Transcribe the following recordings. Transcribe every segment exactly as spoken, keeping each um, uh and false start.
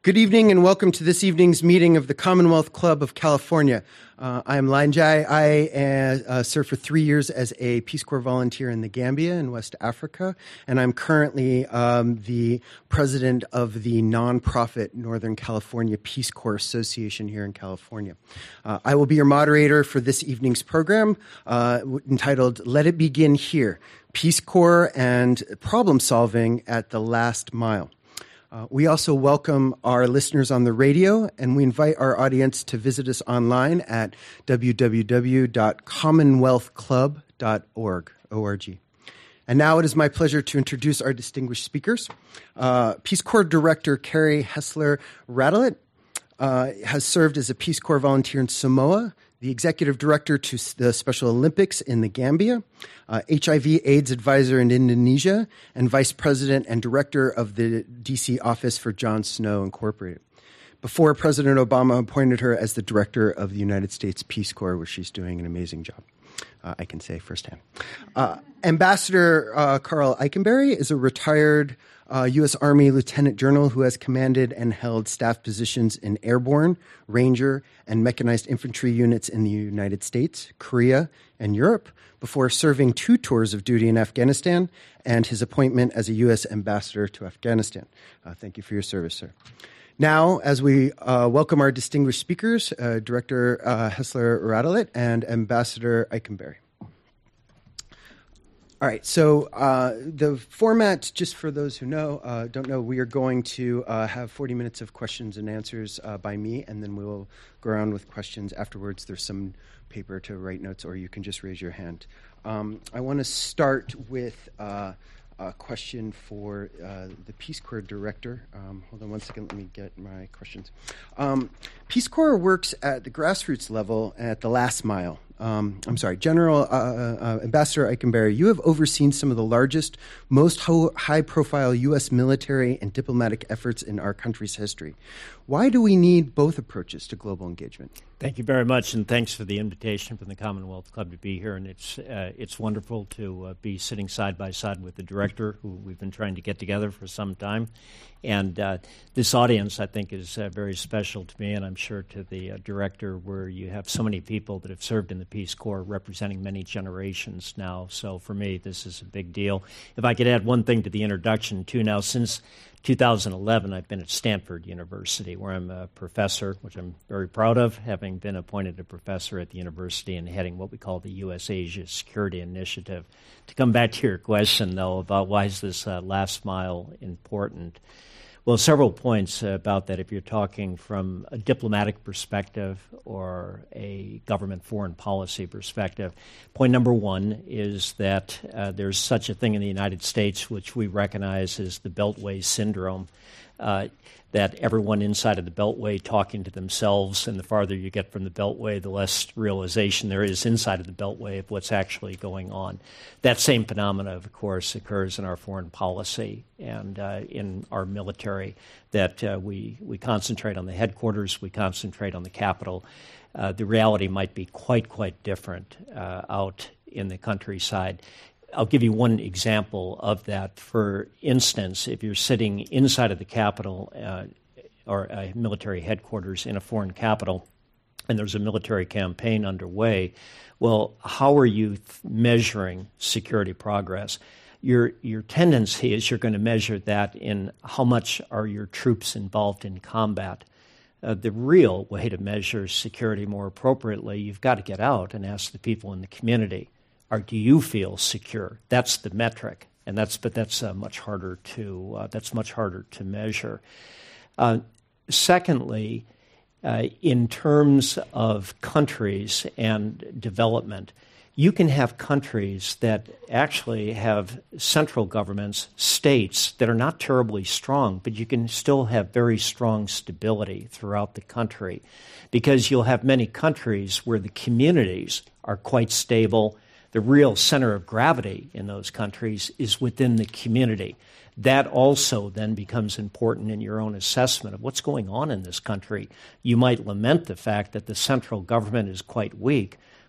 Good evening and welcome to this evening's meeting of the Commonwealth Club of California. Uh, I am Lanjai. I uh, uh, served for three years as a Peace Corps volunteer in the Gambia in West Africa, and I'm currently um, the president of the nonprofit Northern California Peace Corps Association here in California. Uh, I will be your moderator for this evening's program uh, entitled Let It Begin Here, Peace Corps and Problem Solving at the Last Mile. Uh, we also welcome our listeners on the radio, and we invite our audience to visit us online at w w w dot commonwealth club dot org. And now it is my pleasure to introduce our distinguished speakers. Uh, Peace Corps Director Carrie Hessler-Radelet uh, has served as a Peace Corps volunteer in Samoa, the Executive Director to the Special Olympics in the Gambia, uh, H I V AIDS Advisor in Indonesia, and Vice President and Director of the D C Office for John Snow Incorporated. Before President Obama appointed her as the Director of the United States Peace Corps, where she's doing an amazing job, uh, I can say firsthand. Uh, Ambassador uh, Carl Eikenberry is a retired Uh, U S Army Lieutenant General who has commanded and held staff positions in airborne, Ranger, and mechanized infantry units in the United States, Korea, and Europe before serving two tours of duty in Afghanistan and his appointment as a U S Ambassador to Afghanistan. Uh, thank you for your service, sir. Now, as we uh, welcome our distinguished speakers, uh, Director uh, Hessler-Radelet and Ambassador Eikenberry. All right, so uh, the format, just for those who know, uh, don't know, we are going to uh, have forty minutes of questions and answers uh, by me, and then we will go around with questions afterwards. There's some paper to write notes, or you can just raise your hand. Um, I want to start with uh, a question for uh, the Peace Corps Director. Um, hold on one second, let me get my questions. Um, Peace Corps works at the grassroots level at the last mile. Um, I'm sorry, General uh, uh, Ambassador Eikenberry, you have overseen some of the largest, most ho- high-profile U S military and diplomatic efforts in our country's history. Why do we need both approaches to global engagement? Thank you very much, and thanks for the invitation from the Commonwealth Club to be here. And it's uh, it's wonderful to uh, be sitting side by side with the director, who we've been trying to get together for some time. And uh, this audience, I think, is uh, very special to me, and I'm sure to the uh, director, where you have so many people that have served in the Peace Corps, representing many generations now. So for me, this is a big deal. If I could add one thing to the introduction, too, now since two thousand eleven, I've been at Stanford University, where I'm a professor, which I'm very proud of, having been appointed a professor at the university and heading what we call the U S Asia Security Initiative. To come back to your question, though, about why is this uh, last mile important? Well, several points about that if you're talking from a diplomatic perspective or a government foreign policy perspective. Point number one is that uh, there's such a thing in the United States which we recognize as the Beltway syndrome, uh, that everyone inside of the Beltway talking to themselves, and the farther you get from the Beltway, the less realization there is inside of the Beltway of what's actually going on. That same phenomena, of course, occurs in our foreign policy and uh, in our military, that uh, we, we concentrate on the headquarters, we concentrate on the capital. Uh, the reality might be quite, quite different uh, out in the countryside. I'll give you one example of that. For instance, if you're sitting inside of the Capitol uh, or a military headquarters in a foreign capital and there's a military campaign underway, well, how are you th- measuring security progress? Your, your tendency is you're going to measure that in how much are your troops involved in combat. Uh, the real way to measure security more appropriately, you've got to get out and ask the people in the community, or do you feel secure? That's the metric, and that's but that's uh, much harder to uh, that's much harder to measure. Uh, secondly, uh, in terms of countries and development, you can have countries that actually have central governments, states that are not terribly strong, but you can still have very strong stability throughout the country, because you'll have many countries where the communities are quite stable. The real center of gravity in those countries is within the community. That also then becomes important in your own assessment of what's going on in this country. You might lament the fact that the central government is quite weak,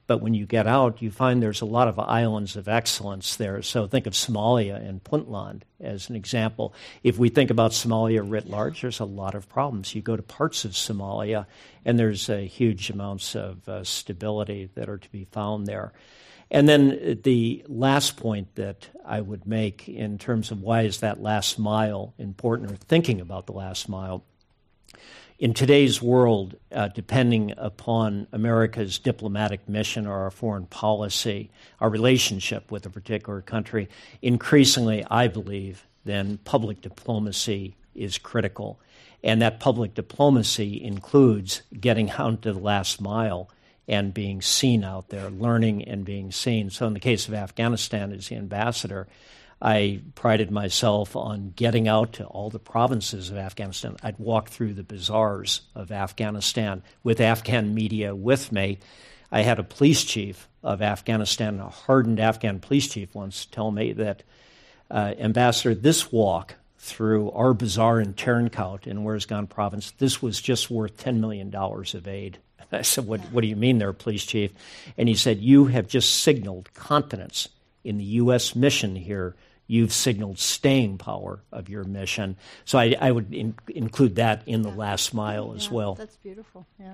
But when you get out, you find there's a lot of islands of excellence there. So think of Somalia and Puntland as an example. If we think about Somalia writ large, there's a lot of problems. You go to parts of Somalia, and there's uh, huge amounts of uh, stability that are to be found there. And then the last point that I would make in terms of why is that last mile important, or thinking about the last mile, in today's world, uh, depending upon America's diplomatic mission or our foreign policy, our relationship with a particular country, increasingly, I believe, then public diplomacy is critical. And that public diplomacy includes getting out to the last mile and being seen out there, learning and being seen. So in the case of Afghanistan, as the ambassador, I prided myself on getting out to all the provinces of Afghanistan. I'd walk through the bazaars of Afghanistan with Afghan media with me. I had a police chief of Afghanistan, a hardened Afghan police chief, once tell me that, uh, Ambassador, this walk through our bazaar in Ternkout in Wuruzgan province, this was just worth ten million dollars of aid. I said, what, what do you mean there, police chief? And he said, you have just signaled confidence in the U S mission here. You've signaled staying power of your mission. So I, I would in, include that in the last mile as yeah, well. That's beautiful, yeah.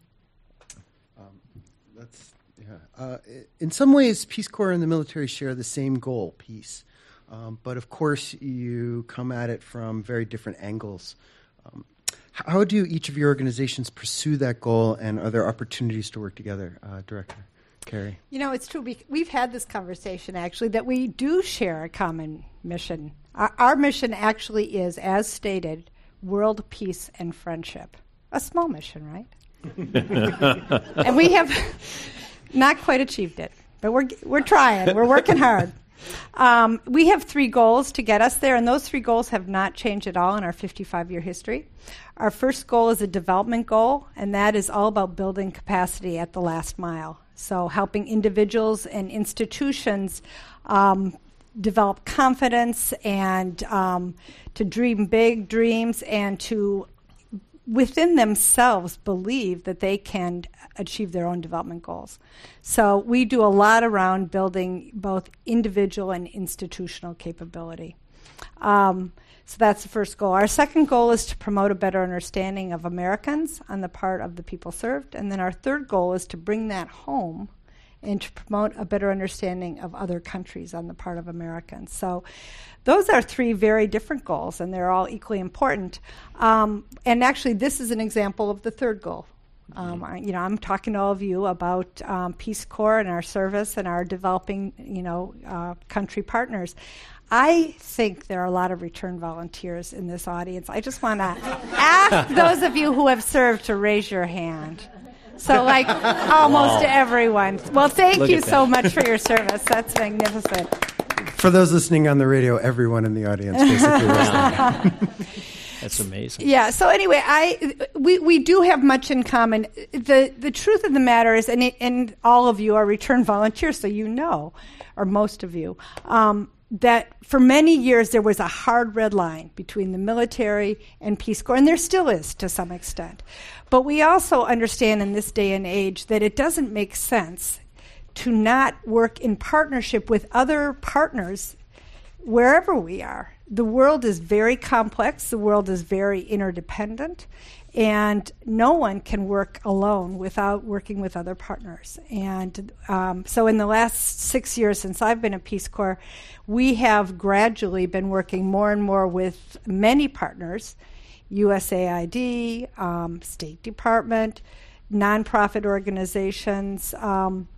Um, that's, yeah. Uh, in some ways, Peace Corps and the military share the same goal, peace. Um, but of course, you come at it from very different angles. Um, how do each of your organizations pursue that goal, and are there opportunities to work together, uh, Director Carey? You know, it's true. We, we've had this conversation, actually, that we do share a common mission. Our, our mission actually is, as stated, world peace and friendship. A small mission, right? And we have not quite achieved it, but we're we're trying. We're working hard. Um, we have three goals to get us there, and those three goals have not changed at all in our fifty-five-year history. Our first goal is a development goal, and that is all about building capacity at the last mile. So helping individuals and institutions um, develop confidence and um, to dream big dreams and to, within themselves, believe that they can achieve their own development goals. So we do a lot around building both individual and institutional capability. Um, so that's the first goal. Our second goal is to promote a better understanding of Americans on the part of the people served. And then our third goal is to bring that home and to promote a better understanding of other countries on the part of Americans. So those are three very different goals, and they're all equally important. Um, and actually, this is an example of the third goal. Um, I, you know, I'm talking to all of you about um, Peace Corps and our service and our developing, you know, uh, country partners. I think there are a lot of return volunteers in this audience. I just want to ask those of you who have served to raise your hand. So, like, almost wow. everyone. Well, thank Look you so much for your service. That's magnificent. For those listening on the radio, everyone in the audience basically was That's amazing. Yeah. So anyway, I we, we do have much in common. The the truth of the matter is, and it, and all of you are return volunteers, so you know, or most of you, um, that for many years there was a hard red line between the military and Peace Corps, and there still is to some extent. But we also understand in this day and age that it doesn't make sense to not work in partnership with other partners wherever we are. The world is very complex. The world is very interdependent. And no one can work alone without working with other partners. And um, so in the last six years since I've been at Peace Corps, we have gradually been working more and more with many partners, U S A I D, um, State Department, nonprofit organizations, um,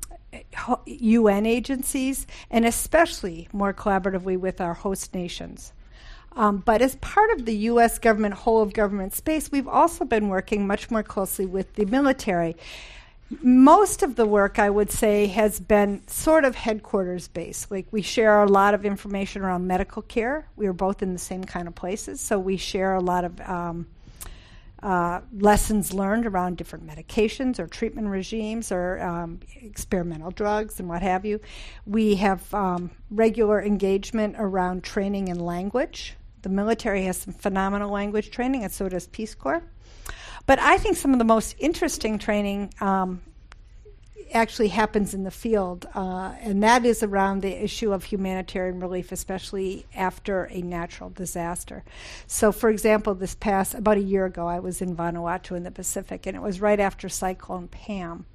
U N agencies, and especially more collaboratively with our host nations. Um, but as part of the U S government whole of government space, we've also been working much more closely with the military. Most of the work, I would say, has been sort of headquarters based. Like, we share a lot of information around medical care. We are both in the same kind of places, so we share a lot of um, uh, lessons learned around different medications or treatment regimes or um, experimental drugs and what have you. We have um, regular engagement around training in language. The military has some phenomenal language training, and so does Peace Corps. But I think some of the most interesting training um, actually happens in the field, uh, and that is around the issue of humanitarian relief, especially after a natural disaster. So, for example, this past, about a year ago, I was in Vanuatu in the Pacific, and it was right after Cyclone Pam.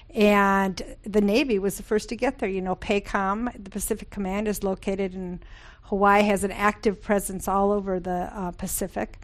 And the Navy was the first to get there. You know, PACOM, the Pacific Command, is located in Hawaii, has an active presence all over the uh, Pacific.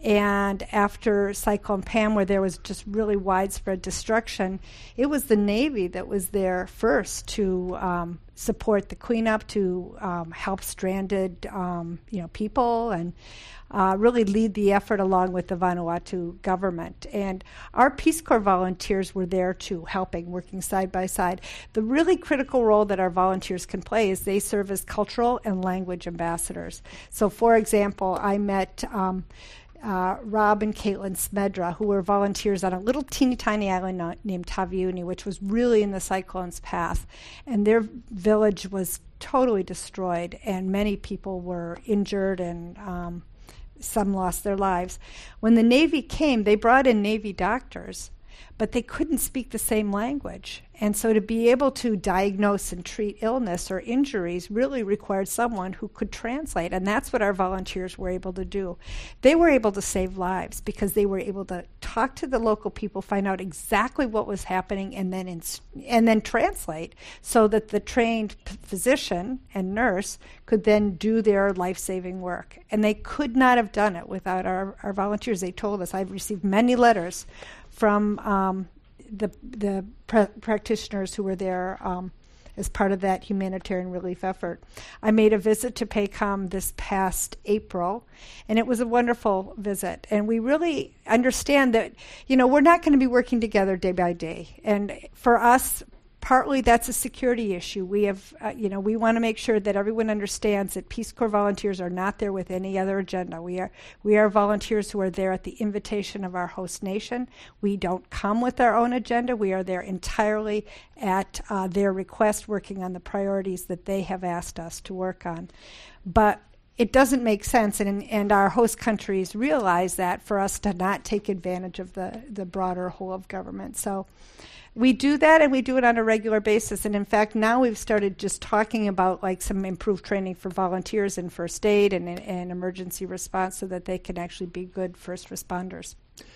And after Cyclone Pam, where there was just really widespread destruction, it was the Navy that was there first to um, support the cleanup, to um, help stranded um, you know, people, and uh, really lead the effort along with the Vanuatu government. And our Peace Corps volunteers were there too, helping, working side by side. The really critical role that our volunteers can play is they serve as cultural and language ambassadors. So, for example, I met Um, Uh, Rob and Caitlin Smedra, who were volunteers on a little teeny tiny island na- named Taveuni, which was really in the cyclone's path. And their village was totally destroyed, and many people were injured, and um, some lost their lives. When the Navy came, they brought in Navy doctors, but they couldn't speak the same language. And so to be able to diagnose and treat illness or injuries really required someone who could translate, and that's what our volunteers were able to do. They were able to save lives because they were able to talk to the local people, find out exactly what was happening, and then ins- and then translate so that the trained p- physician and nurse could then do their life-saving work. And they could not have done it without our, our volunteers. They told us, I've received many letters from um, the the pra- practitioners who were there um, as part of that humanitarian relief effort. I made a visit to PACOM this past April, and it was a wonderful visit. And we really understand that, you know, we're not going to be working together day by day. And for us, partly that's a security issue. We have, uh, you know, we want to make sure that everyone understands that Peace Corps volunteers are not there with any other agenda. We are we are volunteers who are there at the invitation of our host nation. We don't come with our own agenda. We are there entirely at uh, their request, working on the priorities that they have asked us to work on. But it doesn't make sense, and and our host countries realize that, for us to not take advantage of the, the broader whole of government. So we do that, and we do it on a regular basis. And in fact, now we've started just talking about like some improved training for volunteers in first aid and, and emergency response so that they can actually be good first responders.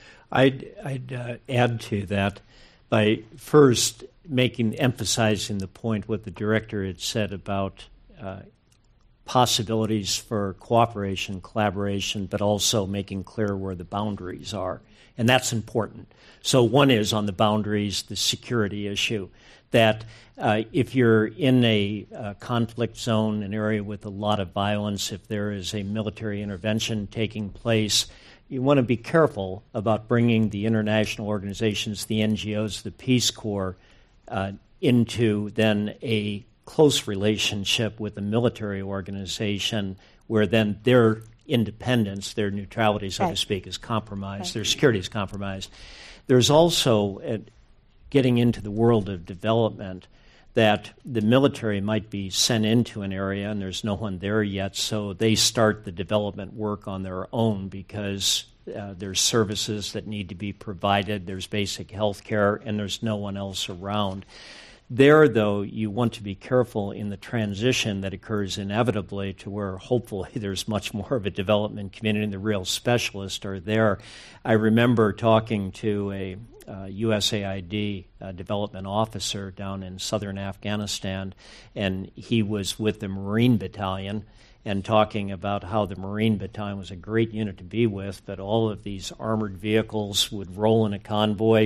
I'd, I'd uh, add to that by first making, emphasizing the point what the director had said about uh, possibilities for cooperation, collaboration, but also making clear where the boundaries are. And that's important. So one is on the boundaries, the security issue, that uh, if you're in a uh, conflict zone, an area with a lot of violence, if there is a military intervention taking place, you want to be careful about bringing the international organizations, the N G Os, the Peace Corps, uh, into then a close relationship with the military organization where then their independence, their neutrality, so right. to speak, is compromised, right. their security is compromised. There's also, uh, getting into the world of development, that the military might be sent into an area and there's no one there yet, so they start the development work on their own because uh, there's services that need to be provided, there's basic health care, and there's no one else around. There, though, you want to be careful in the transition that occurs inevitably to where hopefully there's much more of a development community and the real specialists are there. I remember talking to a uh, U S A I D uh, development officer down in southern Afghanistan, and he was with the Marine Battalion and talking about how the Marine Battalion was a great unit to be with, but all of these armored vehicles would roll in a convoy,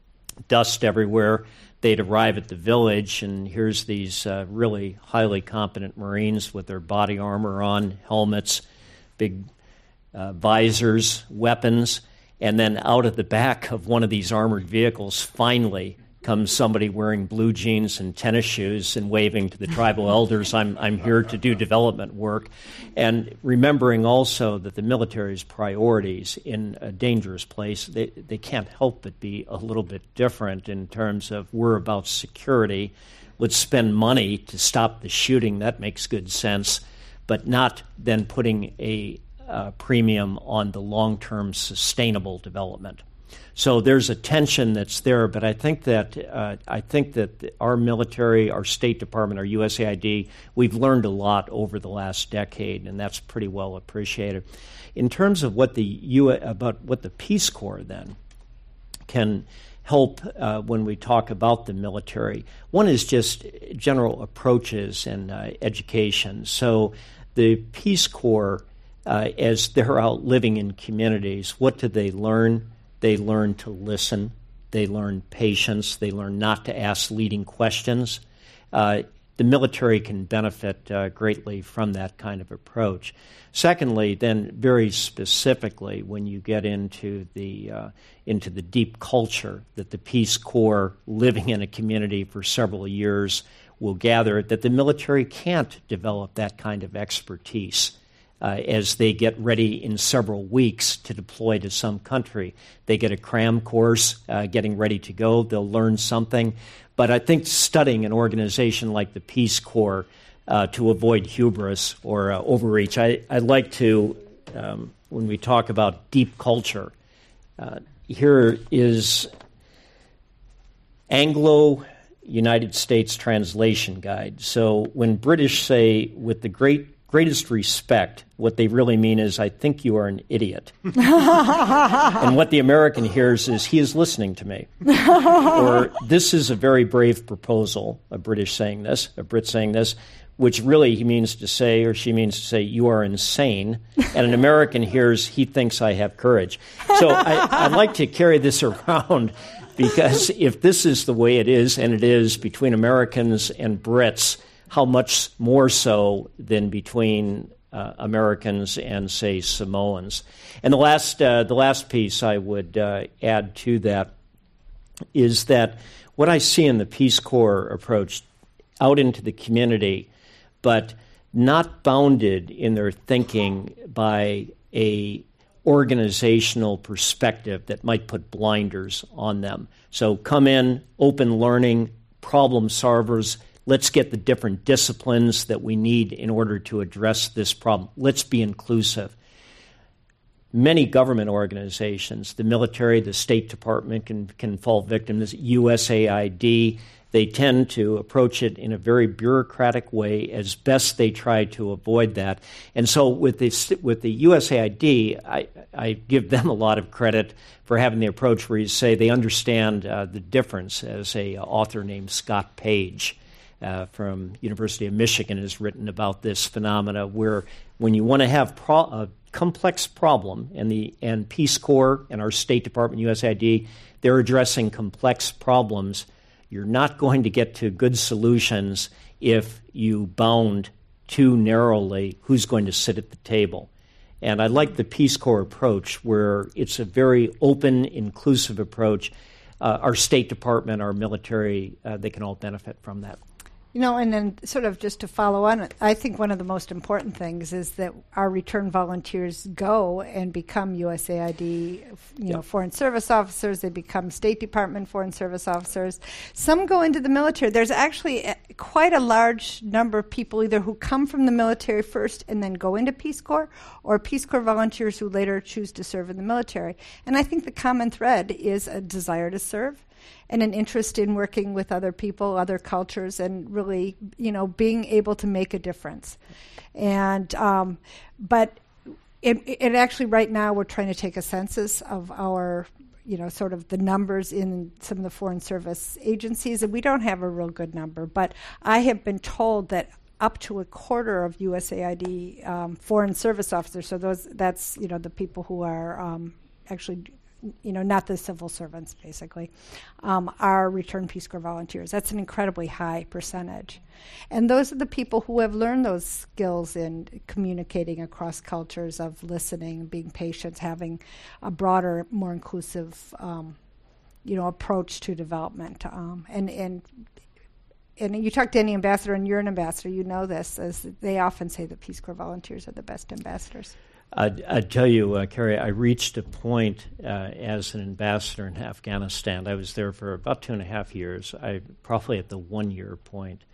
dust everywhere. They'd arrive at the village, and here's these uh, really highly competent Marines with their body armor on, helmets, big uh, visors, weapons, and then out of the back of one of these armored vehicles, finally comes somebody wearing blue jeans and tennis shoes and waving to the tribal elders, I'm I'm here to do development work. And remembering also that the military's priorities in a dangerous place, they, they can't help but be a little bit different in terms of we're about security. Let's spend money to stop the shooting. That makes good sense, but not then putting a uh, premium on the long-term sustainable development. So there's a tension that's there, but I think that uh, I think that our military, our State Department, our U S A I D, we've learned a lot over the last decade, and that's pretty well appreciated. In terms of what the U about what the Peace Corps then can help uh, when we talk about the military, one is just general approaches and uh, education. So the Peace Corps, uh, as they're out living in communities, what do they learn? They learn to listen. They learn patience. They learn not to ask leading questions. Uh, the military can benefit uh, greatly from that kind of approach. Secondly, then very specifically, when you get into the uh, into the deep culture that the Peace Corps, living in a community for several years, will gather, that the military can't develop that kind of expertise. Uh, as they get ready in several weeks to deploy to some country. They get a cram course uh, getting ready to go. They'll learn something. But I think studying an organization like the Peace Corps uh, to avoid hubris or uh, overreach, I, I like to, um, when we talk about deep culture, uh, here is Anglo-United States Translation Guide. So when British say, with the great greatest respect, what they really mean is, I think you are an idiot. And what the American hears is, he is listening to me. Or, this is a very brave proposal, a British saying this, a Brit saying this, which really he means to say, or she means to say, you are insane. And an American hears, he thinks I have courage. So I, I like to carry this around, because if this is the way it is, and it is between Americans and Brits, how much more so than between uh, Americans and, say, Samoans. And the last, uh, the last piece I would uh, add to that is that what I see in the Peace Corps approach out into the community, but not bounded in their thinking by a organizational perspective that might put blinders on them. So come in, open learning, problem solvers. Let's get the different disciplines that we need in order to address this problem. Let's be inclusive. Many government organizations, the military, the State Department can, can fall victim to this, U S A I D, they tend to approach it in a very bureaucratic way. As best they try to avoid that. And so with the, with the U S A I D, I, I give them a lot of credit for having the approach where you say they understand uh, the difference, as a uh, author named Scott Page Uh, from University of Michigan has written about this phenomena, where when you want to have pro- a complex problem, and the and Peace Corps and our State Department, U S A I D, they're addressing complex problems, you're not going to get to good solutions if you bound too narrowly who's going to sit at the table. And I like the Peace Corps approach, where it's a very open, inclusive approach. Uh, our State Department, our military, uh, they can all benefit from that. You know, and then sort of just to follow on, I think one of the most important things is that our return volunteers go and become U S A I D, you know, yep. Foreign Service officers. They become State Department Foreign Service officers. Some go into the military. There's actually a, quite a large number of people either who come from the military first and then go into Peace Corps, or Peace Corps volunteers who later choose to serve in the military. And I think the common thread is a desire to serve, and an interest in working with other people, other cultures, and really, you know, being able to make a difference. And um, but it, it actually right now we're trying to take a census of our, you know, sort of the numbers in some of the Foreign Service agencies, and we don't have a real good number. But I have been told that up to a quarter of U S A I D um, Foreign Service officers, so those that's, you know, the people who are um, actually, you know, not the civil servants, basically, um, are returned Peace Corps volunteers. That's an incredibly high percentage. And those are the people who have learned those skills in communicating across cultures, of listening, being patient, having a broader, more inclusive, um, you know, approach to development. Um, and, and and you talk to any ambassador, and you're an ambassador, you know this, as they often say that Peace Corps volunteers are the best ambassadors. I'd, I'd tell you, uh, Carrie, I reached a point uh, as an ambassador in Afghanistan. I was there for about two and a half years. I probably at the one-year point.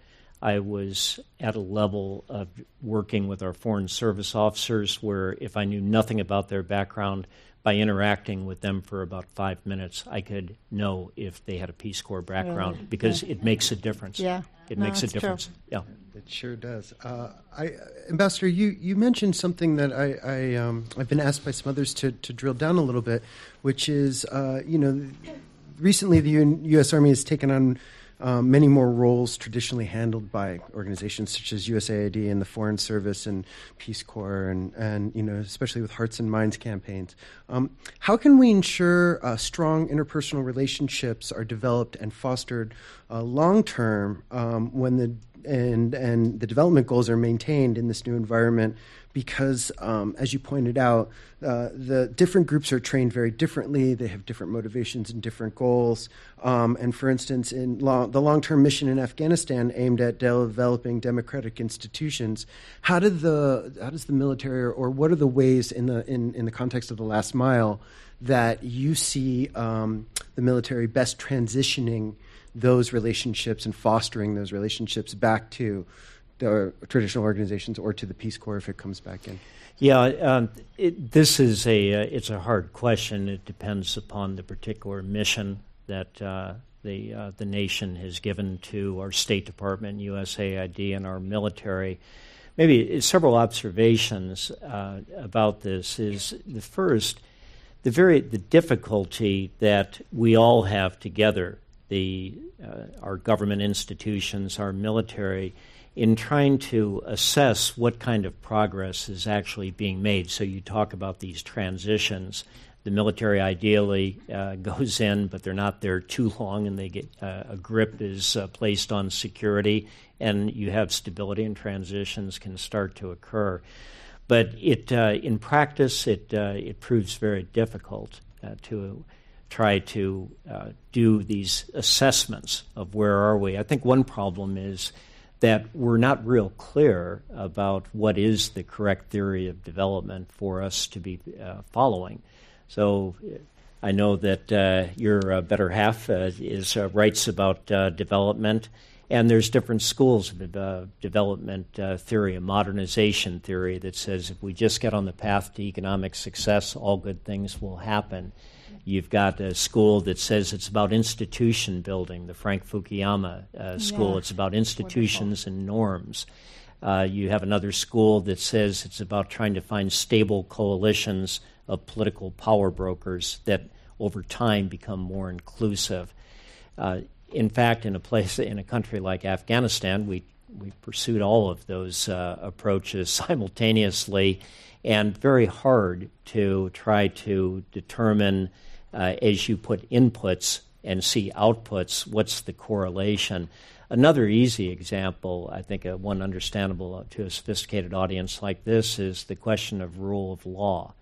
I was at a level of working with our Foreign Service officers where if I knew nothing about their background, by interacting with them for about five minutes, I could know if they had a Peace Corps background Really? because Yeah. it makes a difference. Yeah. It No, makes a that's true. difference. Yeah. It sure does. Uh, I, Ambassador, you, you mentioned something that I, I um, I've been asked by some others to, to drill down a little bit, which is, uh, you know, recently the U S Army has taken on um, many more roles traditionally handled by organizations such as U S A I D and the Foreign Service and Peace Corps, and, and you know, especially with Hearts and Minds campaigns. Um, how can we ensure uh, strong interpersonal relationships are developed and fostered uh, long term um, when the and and the development goals are maintained in this new environment? Because, um, as you pointed out, uh, the different groups are trained very differently. They have different motivations and different goals. Um, and for instance, in long, the long-term mission in Afghanistan aimed at developing democratic institutions, how did the how does the military, or, or what are the ways in the in, in the context of the last mile that you see um, the military best transitioning those relationships and fostering those relationships back to the traditional organizations or to the Peace Corps if it comes back in? Yeah, um, it, this is a uh, it's a hard question. It depends upon the particular mission that uh, the uh, the nation has given to our State Department, U S A I D, and our military. Maybe several observations uh, about this is the first, the very the difficulty that we all have together, the uh, our government institutions, our military, in trying to assess what kind of progress is actually being made. So you talk about these transitions. The military ideally uh, goes in, but they're not there too long, and they get uh, a grip is uh, placed on security, and you have stability, and transitions can start to occur. But it, uh, in practice, it uh, it proves very difficult uh, to try to uh, do these assessments of where are we. I think one problem is that we're not real clear about what is the correct theory of development for us to be uh, following. So I know that uh, your uh, better half uh, is uh, writes about uh, development, and there's different schools of uh, development uh, theory, a modernization theory that says if we just get on the path to economic success, all good things will happen. You've got a school that says it's about institution building, the Frank Fukuyama uh, school. Yeah. It's about institutions Wonderful. And norms. Uh, you have another school that says it's about trying to find stable coalitions of political power brokers that over time become more inclusive. Uh, in fact, in a place, in a country like Afghanistan, we, we pursued all of those uh, approaches simultaneously, and very hard to try to determine Uh, as you put inputs and see outputs, what's the correlation? Another easy example, I think uh, one understandable to a sophisticated audience like this, is the question of rule of law.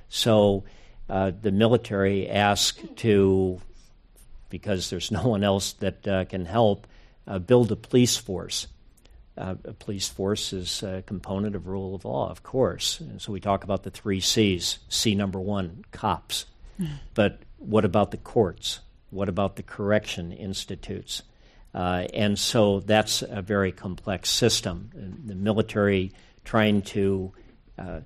So uh, the military asked to, because there's no one else that uh, can help, uh, build a police force. Uh, a police force is a component of rule of law, of course. And so we talk about the three C's. C number one, cops. But what about the courts? What about the correction institutes? Uh, and so that's a very complex system. The military trying to uh,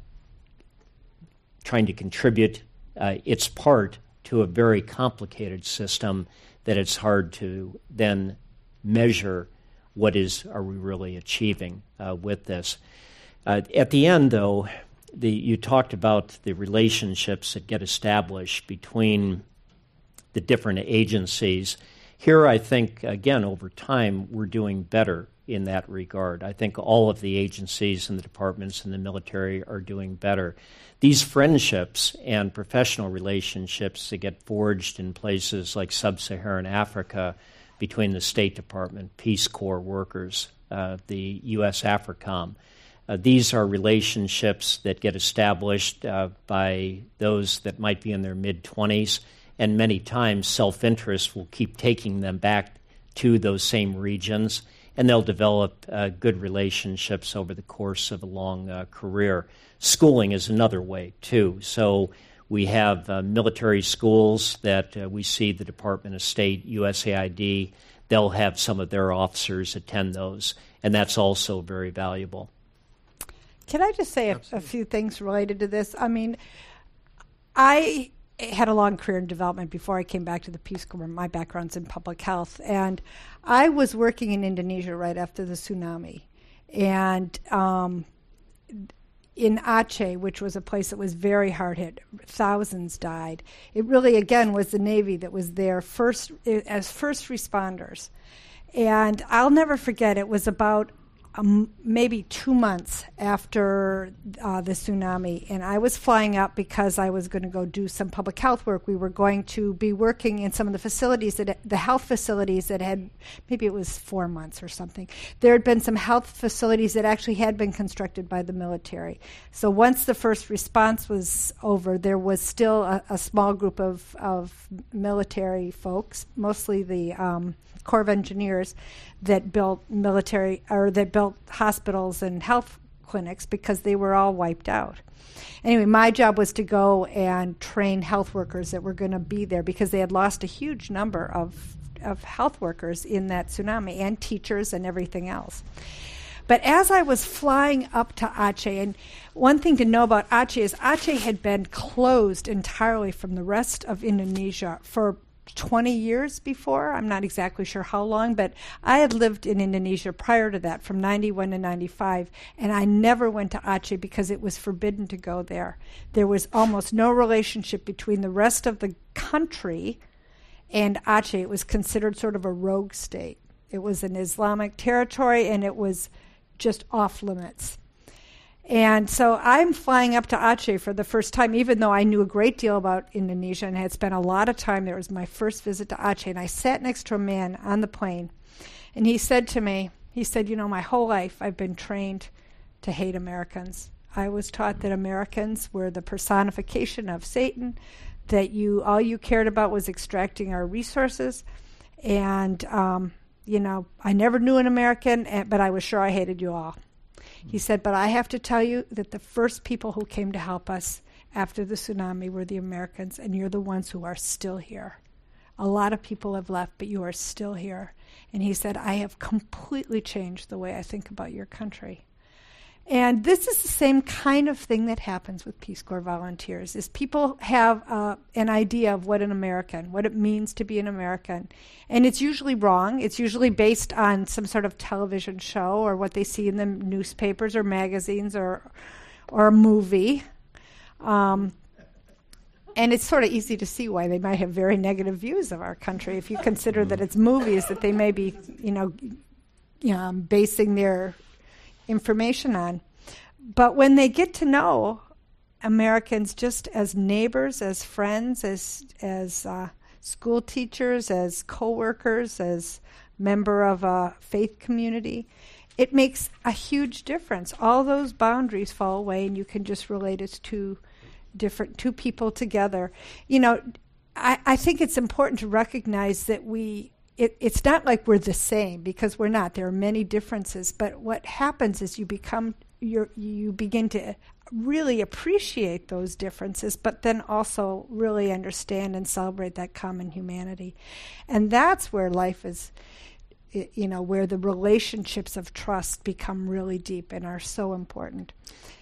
trying to contribute uh, its part to a very complicated system that it's hard to then measure what is are we really achieving uh, with this. Uh, at the end, though, The, you talked about the relationships that get established between the different agencies. Here, I think, again, over time, we're doing better in that regard. I think all of the agencies and the departments and the military are doing better. These friendships and professional relationships that get forged in places like sub-Saharan Africa between the State Department, Peace Corps workers, uh, the U S AFRICOM, Uh, these are relationships that get established uh, by those that might be in their mid-twenties, and many times self-interest will keep taking them back to those same regions, and they'll develop uh, good relationships over the course of a long uh, career. Schooling is another way, too. So we have uh, military schools that uh, we see the Department of State, U S A I D, they'll have some of their officers attend those. and that's also very valuable. Can I just say a, a few things related to this? I mean, I had a long career in development before I came back to the Peace Corps. My background's in public health. And I was working in Indonesia right after the tsunami. And um, in Aceh, which was a place that was very hard hit, thousands died. It really, again, was the Navy that was there first as first responders. And I'll never forget, it was about Um, maybe two months after uh, the tsunami, and I was flying up because I was going to go do some public health work. We were going to be working in some of the facilities, that the health facilities that had, maybe it was four months or something. There had been some health facilities that actually had been constructed by the military. So once the first response was over, there was still a, a small group of, of military folks, mostly the um, Corps of Engineers, that built military or that built hospitals and health clinics because they were all wiped out. Anyway, my job was to go and train health workers that were going to be there because they had lost a huge number of of health workers in that tsunami, and teachers and everything else. But as I was flying up to Aceh, and one thing to know about Aceh is Aceh had been closed entirely from the rest of Indonesia for twenty years before. I'm not exactly sure how long, but I had lived in Indonesia prior to that from ninety-one to ninety-five, and I never went to Aceh because it was forbidden to go there. There was almost no relationship between the rest of the country and Aceh. It was considered sort of a rogue state. It was an Islamic territory, and it was just off limits. And so I'm flying up to Aceh for the first time, even though I knew a great deal about Indonesia and had spent a lot of time there. It was my first visit to Aceh, and I sat next to a man on the plane, and he said to me, he said, you know, my whole life I've been trained to hate Americans. I was taught that Americans were the personification of Satan, that you all you cared about was extracting our resources, and, um, you know, I never knew an American, but I was sure I hated you all. He said, but I have to tell you that the first people who came to help us after the tsunami were the Americans, and you're the ones who are still here. A lot of people have left, but you are still here. And he said, I have completely changed the way I think about your country. And this is the same kind of thing that happens with Peace Corps volunteers, is people have uh, an idea of what an American, what it means to be an American. And it's usually wrong. It's usually based on some sort of television show or what they see in the newspapers or magazines or, or a movie. Um, and it's sort of easy to see why they might have very negative views of our country if you consider that it's movies that they may be, you know, you know, basing their information on. But when they get to know Americans just as neighbors, as friends, as as uh, school teachers, as co-workers, as member of a faith community, it makes a huge difference. All those boundaries fall away, and you can just relate it to different two people together. You know, I, I think it's important to recognize that we It, it's not like we're the same, because we're not. There are many differences. But what happens is you become, you're, you begin to really appreciate those differences, but then also really understand and celebrate that common humanity. And that's where life is, you know, where the relationships of trust become really deep and are so important.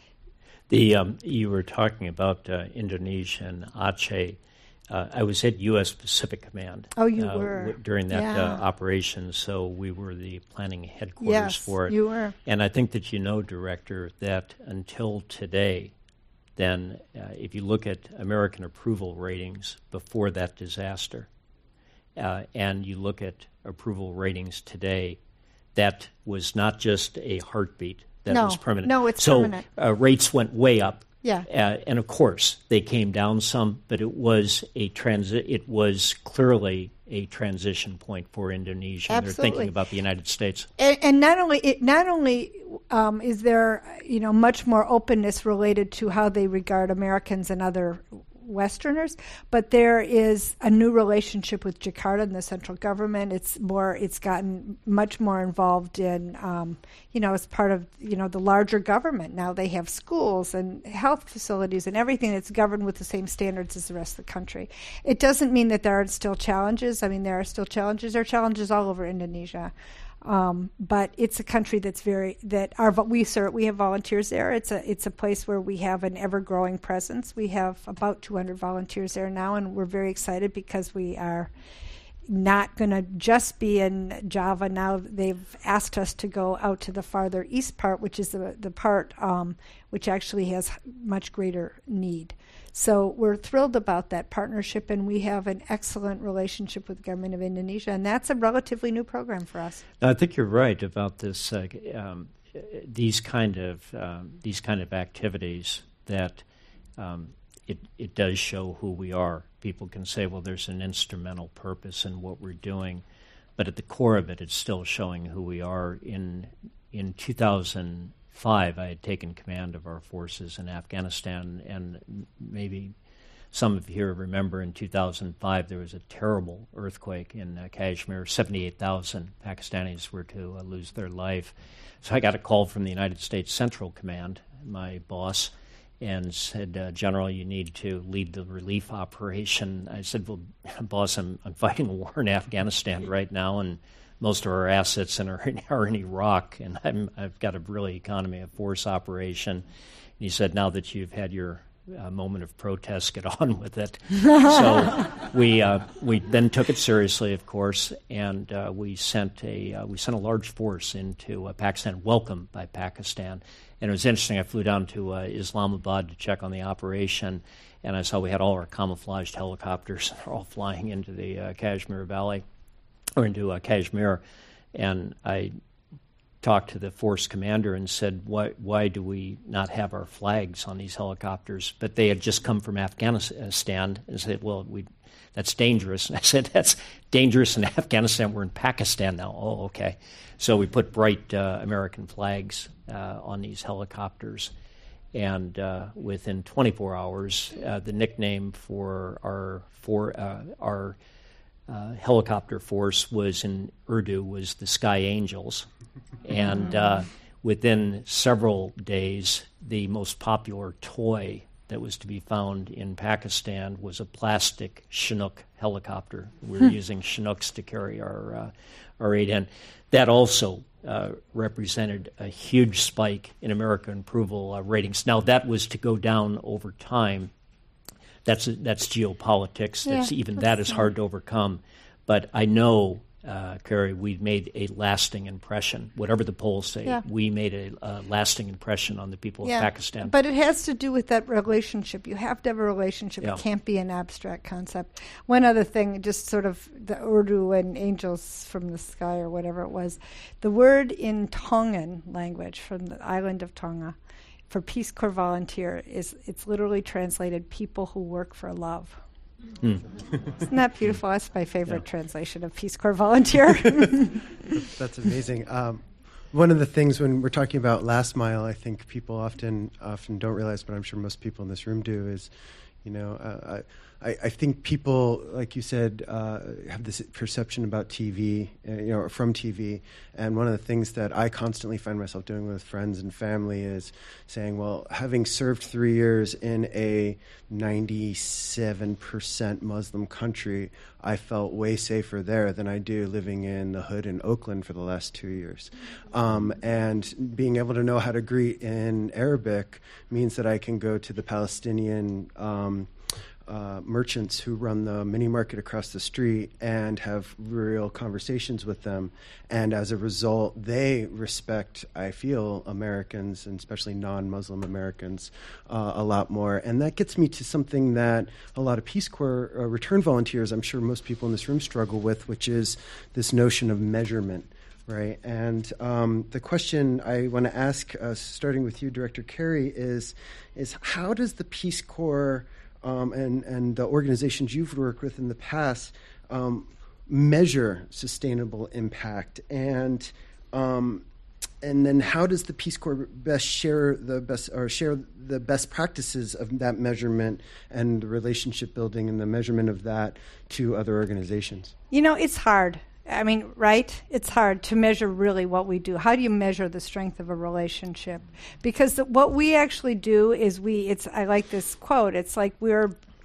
The um, you were talking about uh, Indonesia and Aceh. Uh, I was at U S Pacific Command. Oh, you uh, were. W- during that yeah. uh, operation, so we were the planning headquarters yes, for it. you were. And I think that you know, Director, that until today, then uh, if you look at American approval ratings before that disaster, uh, and you look at approval ratings today, that was not just a heartbeat, that no, was permanent. No, it's so, permanent. So uh, rates went way up. Yeah, uh, and of course they came down some, but it was a transi- It was clearly a transition point for Indonesia. Absolutely. They're thinking about the United States, and, and not only it, not only um, is there, you know, much more openness related to how they regard Americans and other Westerners, but there is a new relationship with Jakarta and the central government. It's more, it's gotten much more involved in, um, you know, as part of, you know, the larger government. Now they have schools and health facilities and everything that's governed with the same standards as the rest of the country. It doesn't mean that there aren't still challenges. I mean, there are still challenges. There are challenges all over Indonesia. Um, but it's a country that's very that our we serve we have volunteers there. It's a it's a place where we have an ever growing presence. We have about two hundred volunteers there now, and we're very excited because we are not going to just be in Java now. They've asked us to go out to the farther east part, which is the the part um, which actually has much greater need. So we're thrilled about that partnership, and we have an excellent relationship with the government of Indonesia, and that's a relatively new program for us. I think you're right about this. Uh, um, these kind of um, these kind of activities that um, it it does show who we are. People can say, well, there's an instrumental purpose in what we're doing, but at the core of it, it's still showing who we are. In in two thousand five, I had taken command of our forces in Afghanistan, and maybe some of you here remember in two thousand five there was a terrible earthquake in uh, Kashmir. seventy-eight thousand Pakistanis were to uh, lose their life. So I got a call from the United States Central Command, my boss, and said, uh, General, you need to lead the relief operation. I said, well, boss, I'm, I'm fighting a war in Afghanistan right now, and most of our assets in are, are in Iraq, and I'm, I've got a really economy of force operation. And he said, now that you've had your uh, moment of protest, get on with it. So we uh, we then took it seriously, of course, and uh, we sent a uh, we sent a large force into uh, Pakistan, welcomed by Pakistan. And it was interesting. I flew down to uh, Islamabad to check on the operation, and I saw we had all our camouflaged helicopters. They're all flying into the uh, Kashmir Valley. or into uh, Kashmir, and I talked to the force commander and said, why, why do we not have our flags on these helicopters? But they had just come from Afghanistan and said, well, we, that's dangerous. And I said, that's dangerous in Afghanistan. We're in Pakistan now. Oh, okay. So we put bright uh, American flags uh, on these helicopters. And uh, within twenty-four hours, uh, the nickname for our for uh, our uh, helicopter force was in Urdu was the Sky Angels, and uh, within several days, the most popular toy that was to be found in Pakistan was a plastic Chinook helicopter. We were using Chinooks to carry our uh, our aid in. That also uh, represented a huge spike in American approval uh, ratings. Now, that was to go down over time. That's that's geopolitics. That's yeah, even that's that is hard to overcome. But I know, uh, Carrie, we made a lasting impression. Whatever the polls say, yeah. we made a uh, lasting impression on the people yeah. of Pakistan. But it has to do with that relationship. You have to have a relationship. Yeah. It can't be an abstract concept. One other thing, just sort of the Urdu and angels from the sky or whatever it was, the word in Tongan language from the island of Tonga for Peace Corps volunteer is it's literally translated people who work for love. Hmm. Isn't that beautiful? That's my favorite yeah. translation of Peace Corps volunteer. That's amazing. Um, one of the things when we're talking about last mile, I think people often often don't realize, but I'm sure most people in this room do, is, you know, uh, I, I think people, like you said, uh, have this perception about T V, uh, you know, or from T V. And one of the things that I constantly find myself doing with friends and family is saying, well, having served three years in a ninety-seven percent Muslim country, I felt way safer there than I do living in the hood in Oakland for the last two years. Um, and being able to know how to greet in Arabic means that I can go to the Palestinian um, Uh, merchants who run the mini market across the street and have real conversations with them. And as a result, they respect, I feel, Americans, and especially non-Muslim Americans, uh, a lot more. And that gets me to something that a lot of Peace Corps uh, return volunteers, I'm sure most people in this room struggle with, which is this notion of measurement. Right, and um, the question I want to ask, uh, starting with you, Director Carey, is, is how does the Peace Corps Um, and, and the organizations you've worked with in the past um, measure sustainable impact, and um, and then how does the Peace Corps best share the best or share the best practices of that measurement and the relationship building and the measurement of that to other organizations? You know, it's hard. I mean, right? It's hard to measure really what we do. How do you measure the strength of a relationship? Because the, what we actually do is we, it's, I like this quote, it's like we're,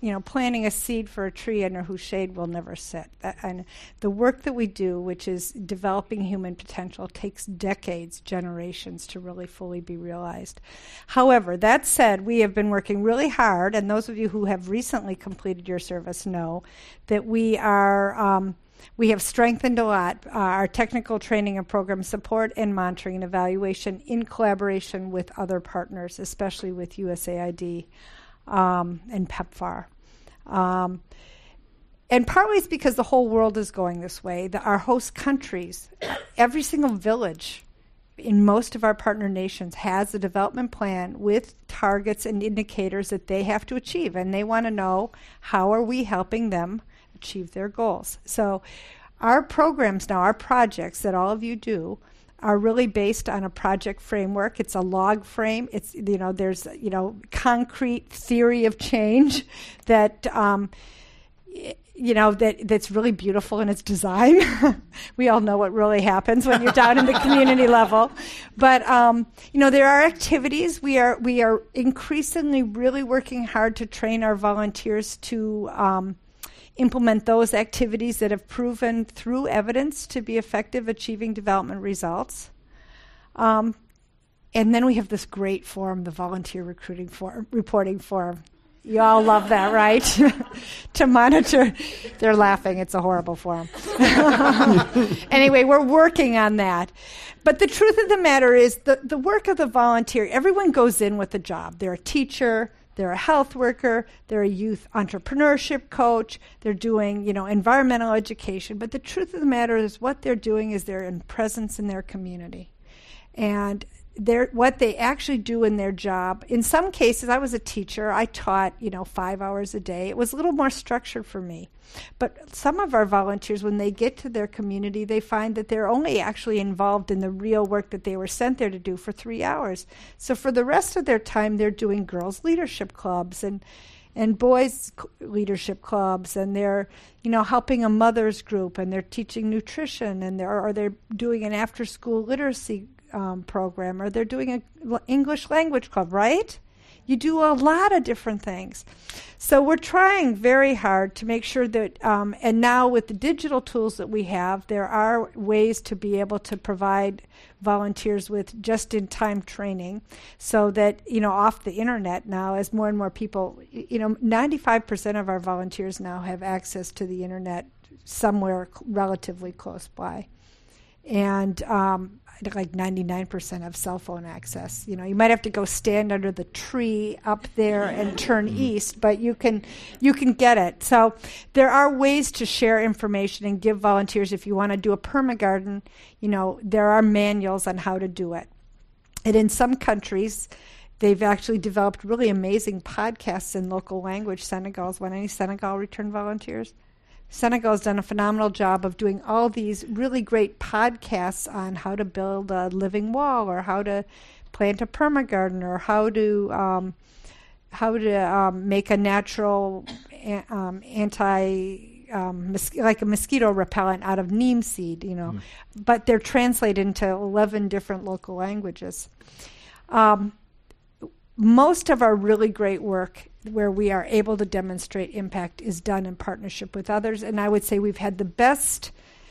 you know, planting a seed for a tree under whose shade we'll never sit. That, and the work that we do, which is developing human potential, takes decades, generations to really fully be realized. However, that said, we have been working really hard, and those of you who have recently completed your service know that we are um, we have strengthened a lot uh, our technical training and program support and monitoring and evaluation in collaboration with other partners, especially with U S A I D um, and PEPFAR. Um, and partly it's because the whole world is going this way. The, our host countries, every single village in most of our partner nations has a development plan with targets and indicators that they have to achieve, and they want to know how are we helping them achieve their goals. So our programs now, our projects that all of you do, are really based on a project framework. It's a log frame. It's, you know, there's, you know, concrete theory of change that, um, you know, that that's really beautiful in its design. We all know what really happens when you're down in the community level. But, um, you know, there are activities. We are we are increasingly really working hard to train our volunteers to um, implement those activities that have proven through evidence to be effective achieving development results. Um, and then we have this great forum, the Volunteer Recruiting Forum, Reporting Forum. You all love that, right? To monitor. They're laughing. It's a horrible forum. Anyway, we're working on that. But the truth of the matter is the, the work of the volunteer, everyone goes in with a job. They're a teacher. They're a health worker, they're a youth entrepreneurship coach, they're doing, you know, environmental education. But the truth of the matter is what they're doing is they're in presence in their community. And they're, what they actually do in their job, in some cases, I was a teacher, I taught, you know, five hours a day. It was a little more structured for me. But some of our volunteers, when they get to their community, they find that they're only actually involved in the real work that they were sent there to do for three hours. So for the rest of their time, they're doing girls' leadership clubs and and boys' leadership clubs, and they're, you know, helping a mother's group, and they're teaching nutrition, and they're or they're doing an after-school literacy um, program, or they're doing an English language club, right? You do a lot of different things. So we're trying very hard to make sure that, um, and now with the digital tools that we have, there are ways to be able to provide volunteers with just-in-time training so that, you know, off the internet now, as more and more people, you know, ninety-five percent of our volunteers now have access to the internet somewhere cl- relatively close by. And um, like ninety-nine percent have cell phone access. You know, you might have to go stand under the tree up there and turn east, but you can you can get it. So there are ways to share information and give volunteers. If you want to do a permagarden, you know, there are manuals on how to do it. And in some countries, they've actually developed really amazing podcasts in local language. Senegal's one. Any Senegal return volunteers? Senegal has done a phenomenal job of doing all these really great podcasts on how to build a living wall, or how to plant a permagarden, or how to um, how to um, make a natural um, anti um, mos- like a mosquito repellent out of neem seed. You know, mm. But they're translated into eleven different local languages. Um, most of our really great work where we are able to demonstrate impact is done in partnership with others. And I would say we've had the best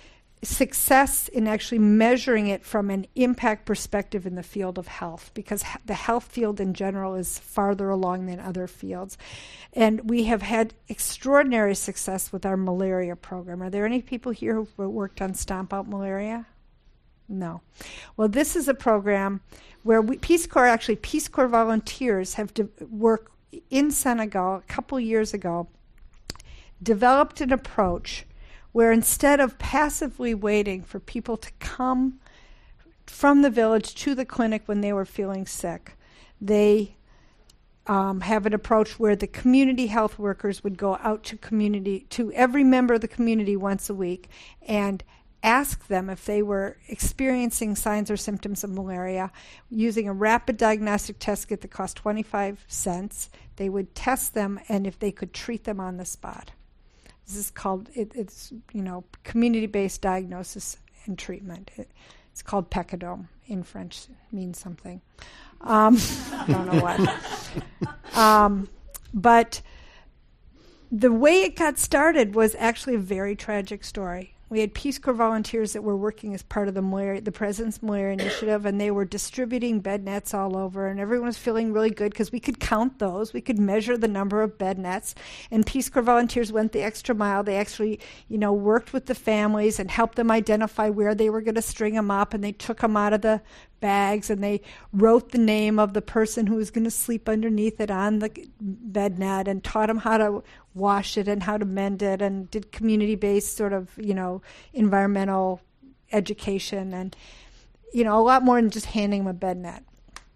success in actually measuring it from an impact perspective in the field of health, because ha- the health field in general is farther along than other fields. And we have had extraordinary success with our malaria program. Are there any people here who've worked on Stomp Out Malaria? No. Well, this is a program where we, Peace Corps, actually Peace Corps volunteers have to work in Senegal a couple years ago, developed an approach where instead of passively waiting for people to come from the village to the clinic when they were feeling sick, they um, have an approach where the community health workers would go out to community, to every member of the community once a week, and ask them if they were experiencing signs or symptoms of malaria using a rapid diagnostic test kit that cost twenty-five cents. They would test them, and if they could treat them on the spot. This is called, it, it's, you know, community-based diagnosis and treatment. It, it's called Pecadome in French. It means something. Um, I don't know what. Um, but the way it got started was actually a very tragic story. We had Peace Corps volunteers that were working as part of the malaria, the President's Malaria Initiative, and they were distributing bed nets all over, and everyone was feeling really good because we could count those. We could measure the number of bed nets, and Peace Corps volunteers went the extra mile. They actually, you know, worked with the families and helped them identify where they were going to string them up, and they took them out of the bags, and they wrote the name of the person who was going to sleep underneath it on the bed net and taught them how to wash it and how to mend it, and did community-based sort of, you know, environmental education, and, you know, a lot more than just handing them a bed net.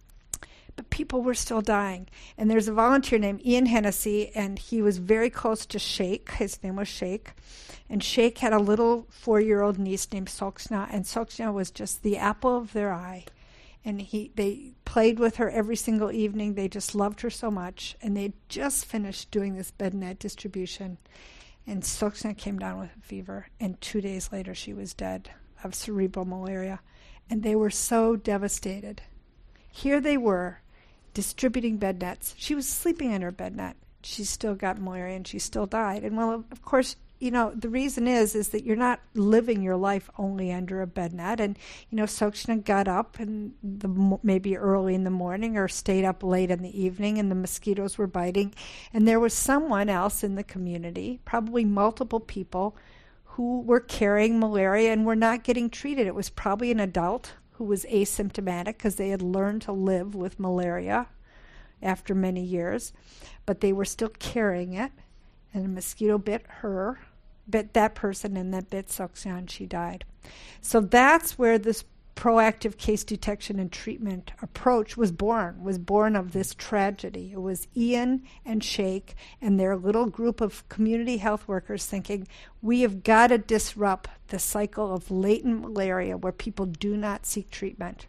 But people were still dying. And there's a volunteer named Ian Hennessy, and he was very close to Sheikh. His name was Sheikh. And Sheikh had a little four-year-old niece named Soksna, and Soksna was just the apple of their eye. And he, they played with her every single evening. They just loved her so much. And they just finished doing this bed net distribution. And Soksna came down with a fever. And two days later, she was dead of cerebral malaria. And they were so devastated. Here they were, distributing bed nets. She was sleeping in her bed net. She still got malaria, and she still died. And, well, of course, you know, the reason is is that you're not living your life only under a bed net. And, you know, Soksna got up and the, maybe early in the morning or stayed up late in the evening, and the mosquitoes were biting. And there was someone else in the community, probably multiple people, who were carrying malaria and were not getting treated. It was probably an adult who was asymptomatic because they had learned to live with malaria after many years, but they were still carrying it. And a mosquito bit her, bit that person, and that bit Soksna, and she died. So that's where this proactive case detection and treatment approach was born, was born of this tragedy. It was Ian and Sheikh and their little group of community health workers thinking, we have got to disrupt the cycle of latent malaria where people do not seek treatment.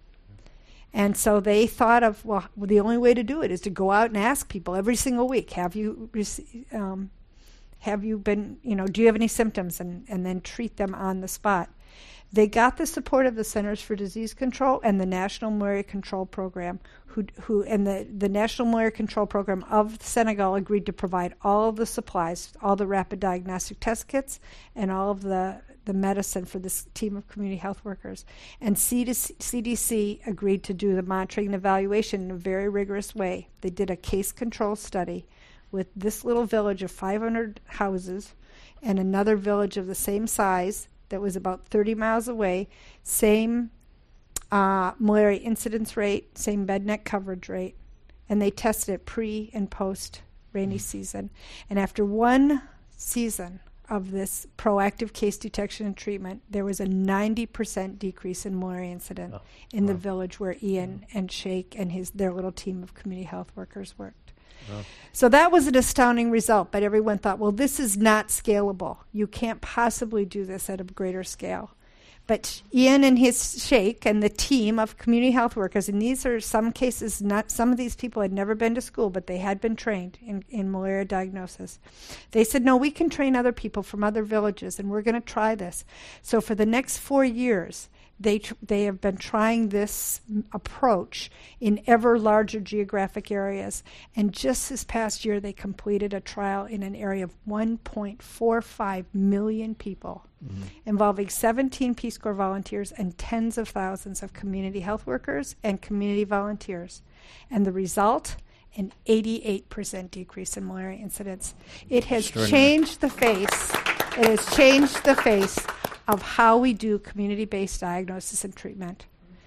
And so they thought of, well, the only way to do it is to go out and ask people every single week, have you um, have you been, you know, do you have any symptoms, and, and then treat them on the spot. They got the support of the Centers for Disease Control and the National Malaria Control Program, who, who and the, the National Malaria Control Program of Senegal agreed to provide all of the supplies, all the rapid diagnostic test kits, and all of the the medicine for this team of community health workers. And C D C agreed to do the monitoring and evaluation in a very rigorous way. They did a case control study with this little village of five hundred houses and another village of the same size that was about thirty miles away, same uh, malaria incidence rate, same bed net coverage rate, and they tested it pre and post rainy season. And after one season of this proactive case detection and treatment, there was a ninety percent decrease in malaria incident oh, in wow. the village where Ian yeah. and Sheikh and his their little team of community health workers worked. Wow. So that was an astounding result, but everyone thought, well, this is not scalable. You can't possibly do this at a greater scale. But Ian and his Sheikh and the team of community health workers, and these are some cases, not some of these people had never been to school, but they had been trained in, in malaria diagnosis. They said, no, we can train other people from other villages, and we're going to try this. So for the next four years, they tr- they have been trying this m- approach in ever larger geographic areas. And just this past year, they completed a trial in an area of one point four five million people, mm-hmm. involving seventeen Peace Corps volunteers and tens of thousands of community health workers and community volunteers. And the result, an eighty-eight percent decrease in malaria incidence. It has changed the face. It has changed the face of how we do community-based diagnosis and treatment.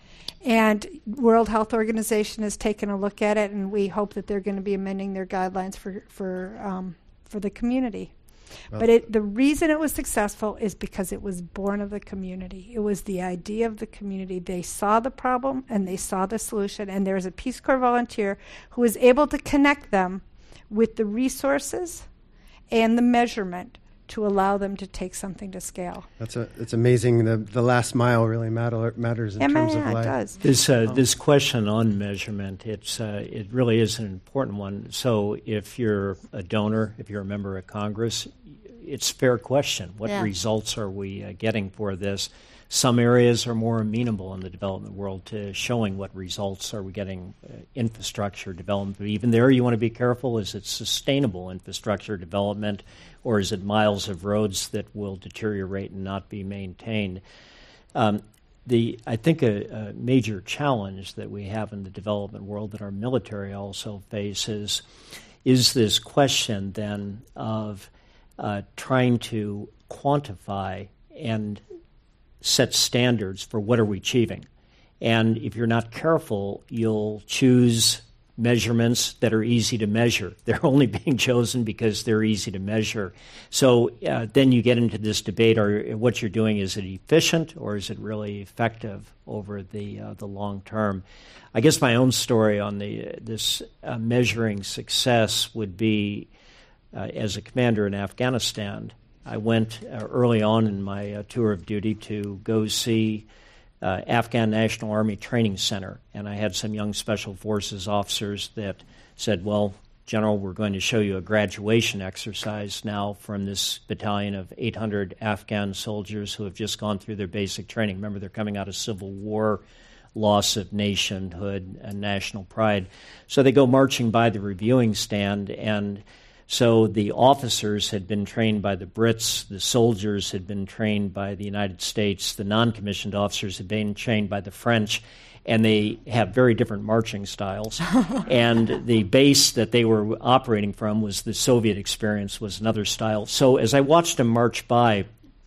And World Health Organization has taken a look at it, and we hope that they're going to be amending their guidelines for for um, for the community. Well, but it, the reason it was successful is because it was born of the community. It was the idea of the community. They saw the problem, and they saw the solution, and there was a Peace Corps volunteer who was able to connect them with the resources and the measurement to allow them to take something to scale. That's a, it's amazing. The the last mile really matter, matters in yeah, terms yeah, of life. It does. This uh, oh. this question on measurement, it's uh, it really is an important one. So if you're a donor, if you're a member of Congress, it's a fair question. What Yeah. results are we uh, getting for this? Some areas are more amenable in the development world to showing what results are we getting uh, infrastructure development. But even there, you want to be careful. Is it sustainable infrastructure development, or is it miles of roads that will deteriorate and not be maintained? Um, the I think a, a major challenge that we have in the development world that our military also faces is this question then of uh, trying to quantify and set standards for what are we achieving. And if you're not careful, you'll choose measurements that are easy to measure. They're only being chosen because they're easy to measure. So uh, then you get into this debate, or what you're doing, is it efficient or is it really effective over the uh, the long term? I guess my own story on the this uh, measuring success would be uh, as a commander in Afghanistan. I went uh, early on in my uh, tour of duty to go see uh, Afghan National Army Training Center, and I had some young Special Forces officers that said, well, General, we're going to show you a graduation exercise now from this battalion of eight hundred Afghan soldiers who have just gone through their basic training. Remember, they're coming out of civil war, loss of nationhood and national pride. So they go marching by the reviewing stand, and so the officers had been trained by the Brits, the soldiers had been trained by the United States, the non-commissioned officers had been trained by the French, and they have very different marching styles. And the base that they were operating from was the Soviet experience, was another style. So as I watched them march by,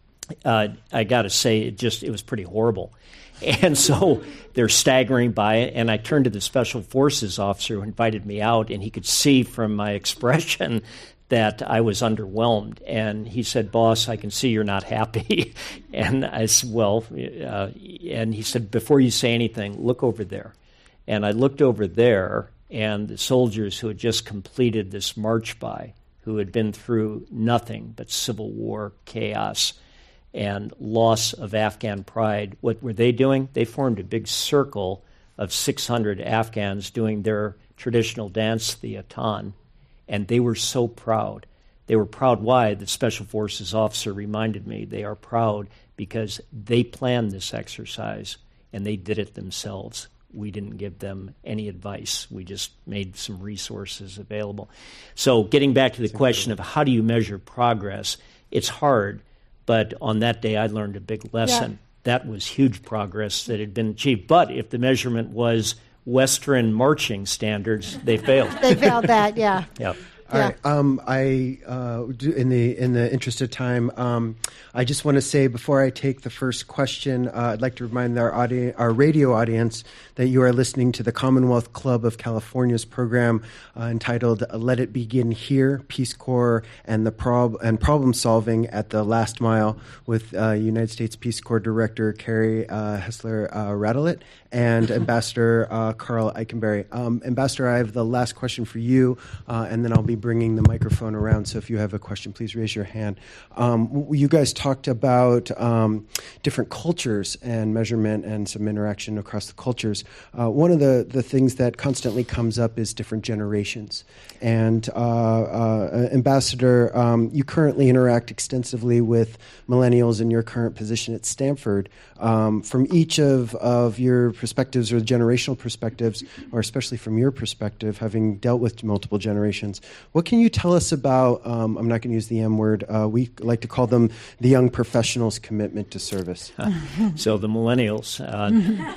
uh, I got to say, it just it was pretty horrible. And so they're staggering by it, and I turned to the Special Forces officer who invited me out, and he could see from my expression that I was underwhelmed. And he said, boss, I can see you're not happy. And I said, well, uh, and he said, before you say anything, look over there. And I looked over there, and the soldiers who had just completed this march by, who had been through nothing but civil war, chaos, and loss of Afghan pride, what were they doing? They formed a big circle of six hundred Afghans doing their traditional dance, the Atan, and they were so proud. They were proud. Why? The Special Forces officer reminded me they are proud because they planned this exercise and they did it themselves. We didn't give them any advice. We just made some resources available. So getting back to the question of how do you measure progress, it's hard. But on that day, I learned a big lesson. Yeah. That was huge progress that had been achieved. But if the measurement was Western marching standards, they failed. They failed that, yeah. Yeah. All right. Um, I, uh, do, in the in the interest of time, um, I just want to say before I take the first question, uh, I'd like to remind our audi- our radio audience that you are listening to the Commonwealth Club of California's program uh, entitled "Let It Begin Here: Peace Corps and the Prob- and Problem Solving at the Last Mile" with uh, United States Peace Corps Director Carrie uh, Hessler uh, Radelet and Ambassador uh, Carl Eikenberry. Um, Ambassador, I have the last question for you, uh, and then I'll be bringing the microphone around, so if you have a question, please raise your hand. Um, you guys talked about um, different cultures and measurement and some interaction across the cultures. Uh, one of the, the things that constantly comes up is different generations. And uh, uh, Ambassador, um, you currently interact extensively with millennials in your current position at Stanford. Um, from each of, of your perspectives or generational perspectives, or especially from your perspective, having dealt with multiple generations, what can you tell us about, um, I'm not going to use the M word, uh, we like to call them the young professionals' commitment to service? So the millennials, uh,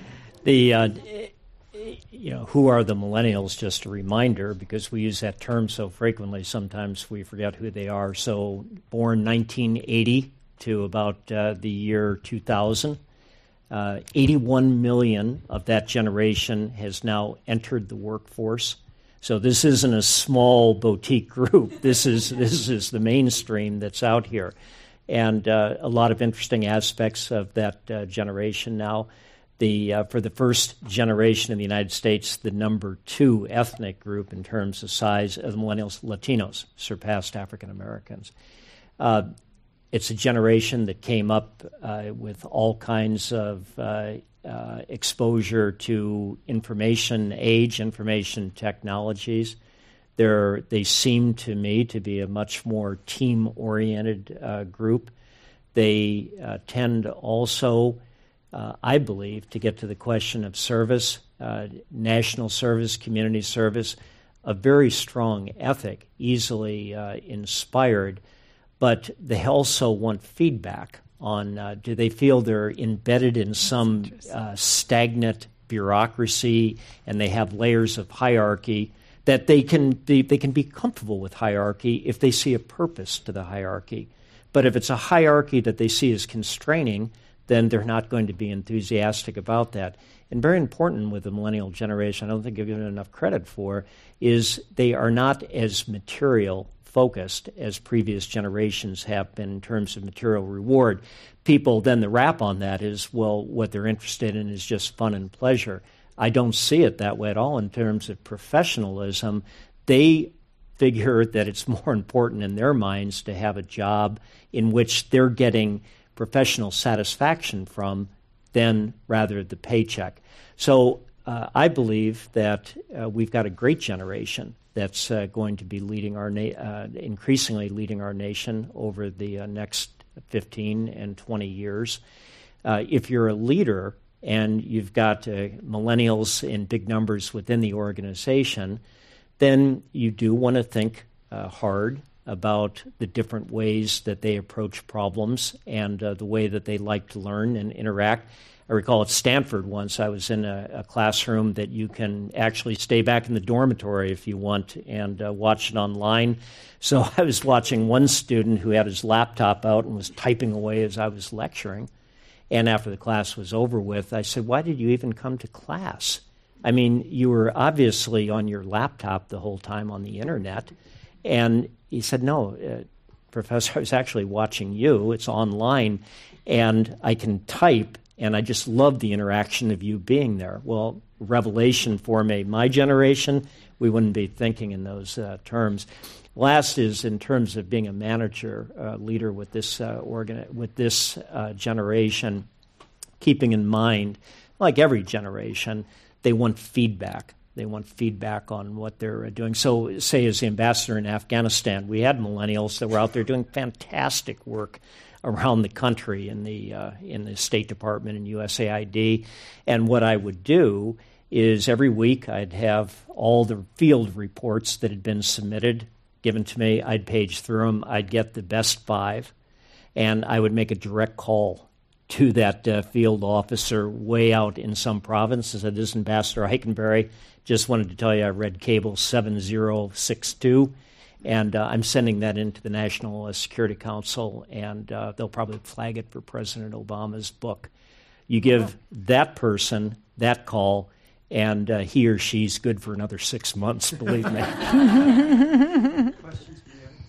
the, uh, you know, who are the millennials? Just a reminder, because we use that term so frequently, sometimes we forget who they are. So born nineteen eighty to about uh, the year two thousand. Uh, eighty-one million of that generation has now entered the workforce. So this isn't a small boutique group. This is this is the mainstream that's out here, and uh, a lot of interesting aspects of that uh, generation now. The uh, for the first generation in the United States, the number two ethnic group in terms of size of the millennials, Latinos, surpassed African Americans. Uh, It's a generation that came up uh, with all kinds of uh, uh, exposure to information age, information technologies. They're, they seem to me to be a much more team-oriented uh, group. They uh, tend also, uh, I believe, to get to the question of service, uh, national service, community service, a very strong ethic, easily uh, inspired, but they also want feedback on uh, do they feel they're embedded in some uh, stagnant bureaucracy and they have layers of hierarchy that they can be, they can be comfortable with hierarchy if they see a purpose to the hierarchy. But if it's a hierarchy that they see as constraining, then they're not going to be enthusiastic about that. And very important with the millennial generation, I don't think I've given enough credit for, is they are not as material focused as previous generations have been in terms of material reward. People, then the wrap on that is, well, what they're interested in is just fun and pleasure. I don't see it that way at all in terms of professionalism. They figure that it's more important in their minds to have a job in which they're getting professional satisfaction from than rather the paycheck. So uh, I believe that uh, we've got a great generation that's uh, going to be leading our na- uh, increasingly leading our nation over the uh, next fifteen and twenty years. Uh, if you're a leader and you've got uh, millennials in big numbers within the organization, then you do want to think uh, hard about the different ways that they approach problems and uh, the way that they like to learn and interact. I recall at Stanford once I was in a, a classroom that you can actually stay back in the dormitory if you want and uh, watch it online. So I was watching one student who had his laptop out and was typing away as I was lecturing. And after the class was over with, I said, "Why did you even come to class? I mean, you were obviously on your laptop the whole time on the internet." And he said, "No, uh, Professor, I was actually watching you. It's online, and I can type, and I just love the interaction of you being there." Well, revelation for me. My generation, we wouldn't be thinking in those uh, terms. Last is in terms of being a manager, uh, leader with this uh, organ- with this uh, generation, keeping in mind, like every generation, they want feedback. They want feedback on what they're uh, doing. So, say, as the ambassador in Afghanistan, we had millennials that were out there doing fantastic work around the country in the uh, in the State Department and U S A I D. And what I would do is every week I'd have all the field reports that had been submitted given to me. I'd page through them. I'd get the best five, and I would make a direct call to that uh, field officer way out in some province. I said, "This is Ambassador Eikenberry. Just wanted to tell you I read cable seven zero six two, and uh, I'm sending that into the National uh, Security Council, and uh, they'll probably flag it for President Obama's book." You give that person that call, and uh, he or she's good for another six months, believe me. Questions from you?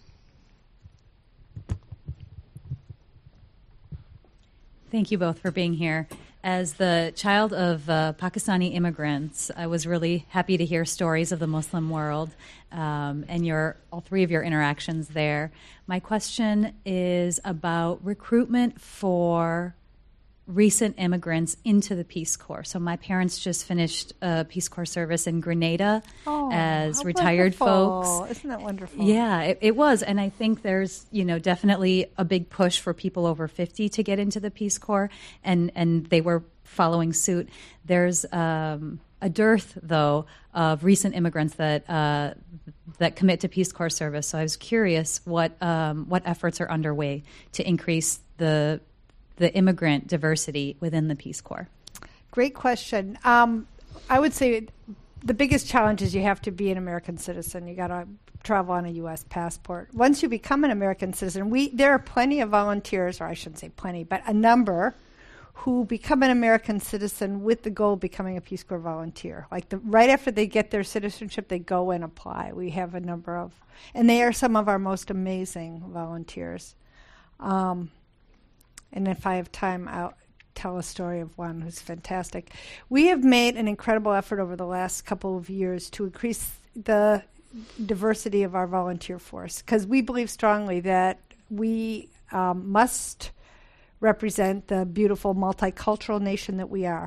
Thank you both for being here. As the child of uh, Pakistani immigrants, I was really happy to hear stories of the Muslim world um, and your all three of your interactions there. My question is about recruitment for recent immigrants into the Peace Corps. So my parents just finished a Peace Corps service in Grenada Oh, as how retired wonderful. folks. Isn't that wonderful? Yeah, it, it was. And I think there's, you know, definitely a big push for people over fifty to get into the Peace Corps, and, and they were following suit. There's um, a dearth, though, of recent immigrants that uh, that commit to Peace Corps service. So I was curious what um, what efforts are underway to increase the the immigrant diversity within the Peace Corps. Great question. Um, I would say the biggest challenge is you have to be an American citizen. You got to travel on a U S passport. Once you become an American citizen, we there are plenty of volunteers, or I shouldn't say plenty, but a number who become an American citizen with the goal of becoming a Peace Corps volunteer. Like the, right after they get their citizenship, they go and apply. We have a number of, and they are some of our most amazing volunteers. Um, and if I have time, I'll tell a story of one who's fantastic. We have made an incredible effort over the last couple of years to increase the diversity of our volunteer force, because we believe strongly that we um, must represent the beautiful multicultural nation that we are.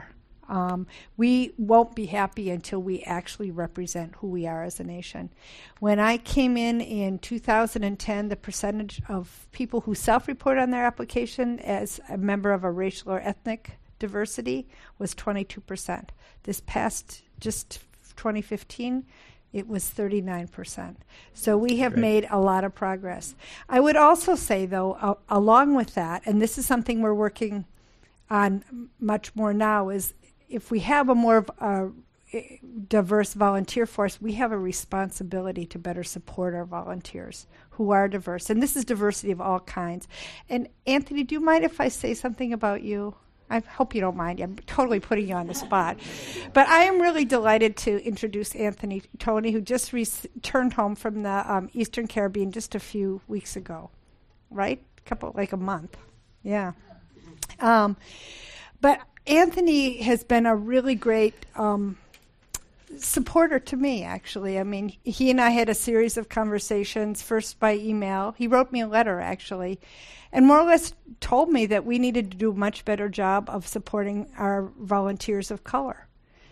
Um, we won't be happy until we actually represent who we are as a nation. When I came in in two thousand ten, the percentage of people who self-report on their application as a member of a racial or ethnic diversity was twenty-two percent. This past, just twenty fifteen, it was thirty-nine percent. So we have Great. made a lot of progress. I would also say, though, uh, along with that, and this is something we're working on much more now, is if we have a more uh, diverse volunteer force, we have a responsibility to better support our volunteers who are diverse. And this is diversity of all kinds. And Anthony, do you mind if I say something about you? I hope you don't mind. I'm totally putting you on the spot. But I am really delighted to introduce Anthony Tony, who just returned home from the um, Eastern Caribbean just a few weeks ago, right? A couple, like a month. Yeah. Um, but Anthony has been a really great um, supporter to me, actually. I mean, he and I had a series of conversations, first by email. He wrote me a letter, actually, and more or less told me that we needed to do a much better job of supporting our volunteers of color.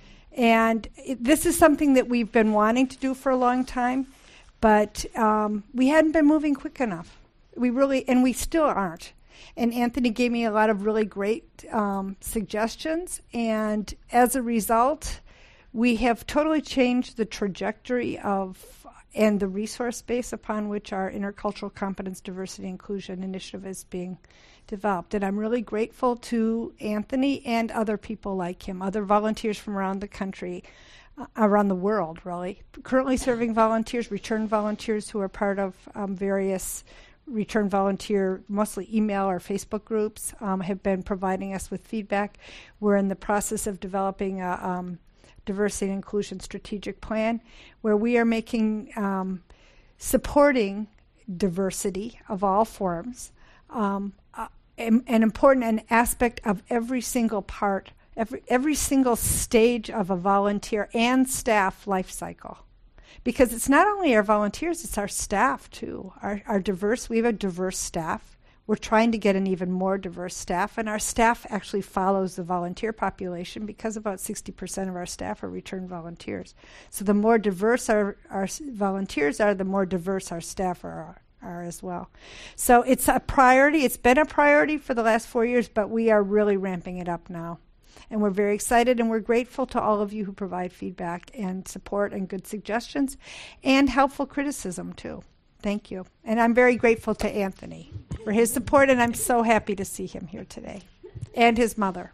And it, this is something that we've been wanting to do for a long time, but um, we hadn't been moving quick enough. We really, and we still aren't. And Anthony gave me a lot of really great um, suggestions, and as a result, we have totally changed the trajectory of and the resource base upon which our Intercultural Competence, Diversity, Inclusion Initiative is being developed. And I'm really grateful to Anthony and other people like him, other volunteers from around the country, uh, around the world, really. Currently serving volunteers, return volunteers who are part of um, various return volunteer, mostly email or Facebook groups, um, have been providing us with feedback. We're in the process of developing a um, diversity and inclusion strategic plan where we are making, um, supporting diversity of all forms, um, uh, an, an important an aspect of every single part, every, every single stage of a volunteer and staff life cycle. Because it's not only our volunteers, it's our staff, too. Our, our diverse, we have a diverse staff. We're trying to get an even more diverse staff, and our staff actually follows the volunteer population because about sixty percent of our staff are return volunteers. So the more diverse our, our volunteers are, the more diverse our staff are, are as well. So it's a priority. It's been a priority for the last four years, but we are really ramping it up now. And we're very excited, and we're grateful to all of you who provide feedback and support and good suggestions and helpful criticism, too. Thank you. And I'm very grateful to Anthony for his support, and I'm so happy to see him here today. And his mother.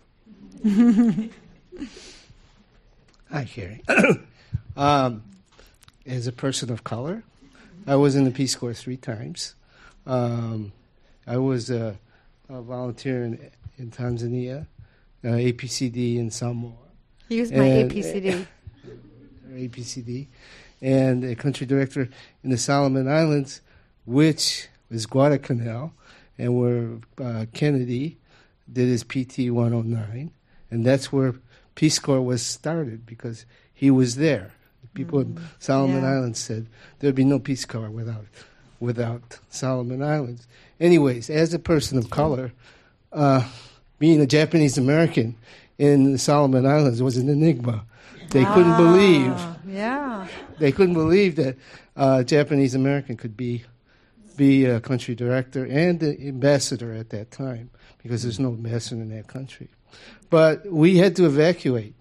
Hi, Carrie. um, as a person of color, I was in the Peace Corps three times. Um, I was a, a volunteer in, in Tanzania. Uh, A P C D in Samoa. He was my and, A P C D. Uh, A P C D. And a country director in the Solomon Islands, which was Guadalcanal, and where uh, Kennedy did his P T one oh nine. And that's where Peace Corps was started, because he was there. People mm-hmm. in Solomon yeah. Islands said there'd be no Peace Corps without, without Solomon Islands. Anyways, as a person of color, uh, being a Japanese American in the Solomon Islands was an enigma. They ah, couldn't believe. Yeah. They couldn't believe that uh, Japanese American could be be a country director and the ambassador at that time, because there's no ambassador in that country. But we had to evacuate,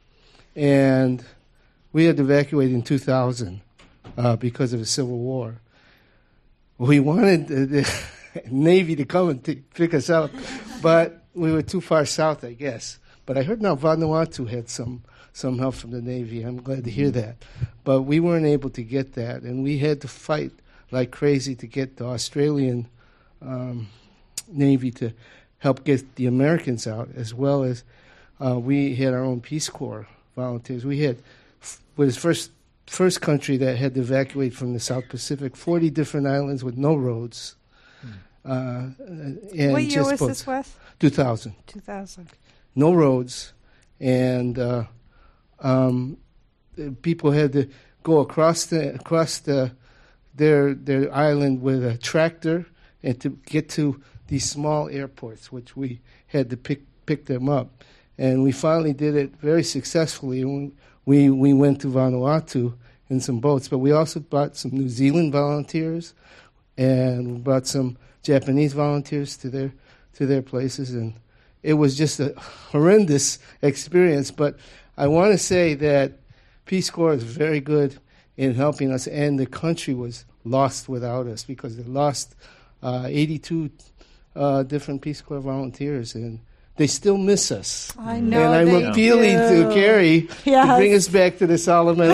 and we had to evacuate in two thousand uh, because of the Civil War. We wanted the, the Navy to come and t- pick us up, but we were too far south, I guess. But I heard now Vanuatu had some, some help from the Navy. I'm glad to hear that. But we weren't able to get that, and we had to fight like crazy to get the Australian um, Navy to help get the Americans out, as well as uh, we had our own Peace Corps volunteers. We had, f- was first first country that had to evacuate from the South Pacific, forty different islands with no roads. Uh, and what year just was boats. this, Wes? two thousand. two thousand. No roads, and uh, um, people had to go across the across the their their island with a tractor and to get to these small airports, which we had to pick pick them up. And we finally did it very successfully. And we, we went to Vanuatu in some boats, but we also brought some New Zealand volunteers, and we brought some Japanese volunteers to their to their places, and it was just a horrendous experience. But I want to say that Peace Corps is very good in helping us, and the country was lost without us because they lost uh, eighty-two uh, different Peace Corps volunteers, and they still miss us. I know. And I'm they appealing do. to Carrie Yes. to bring us back to the Solomon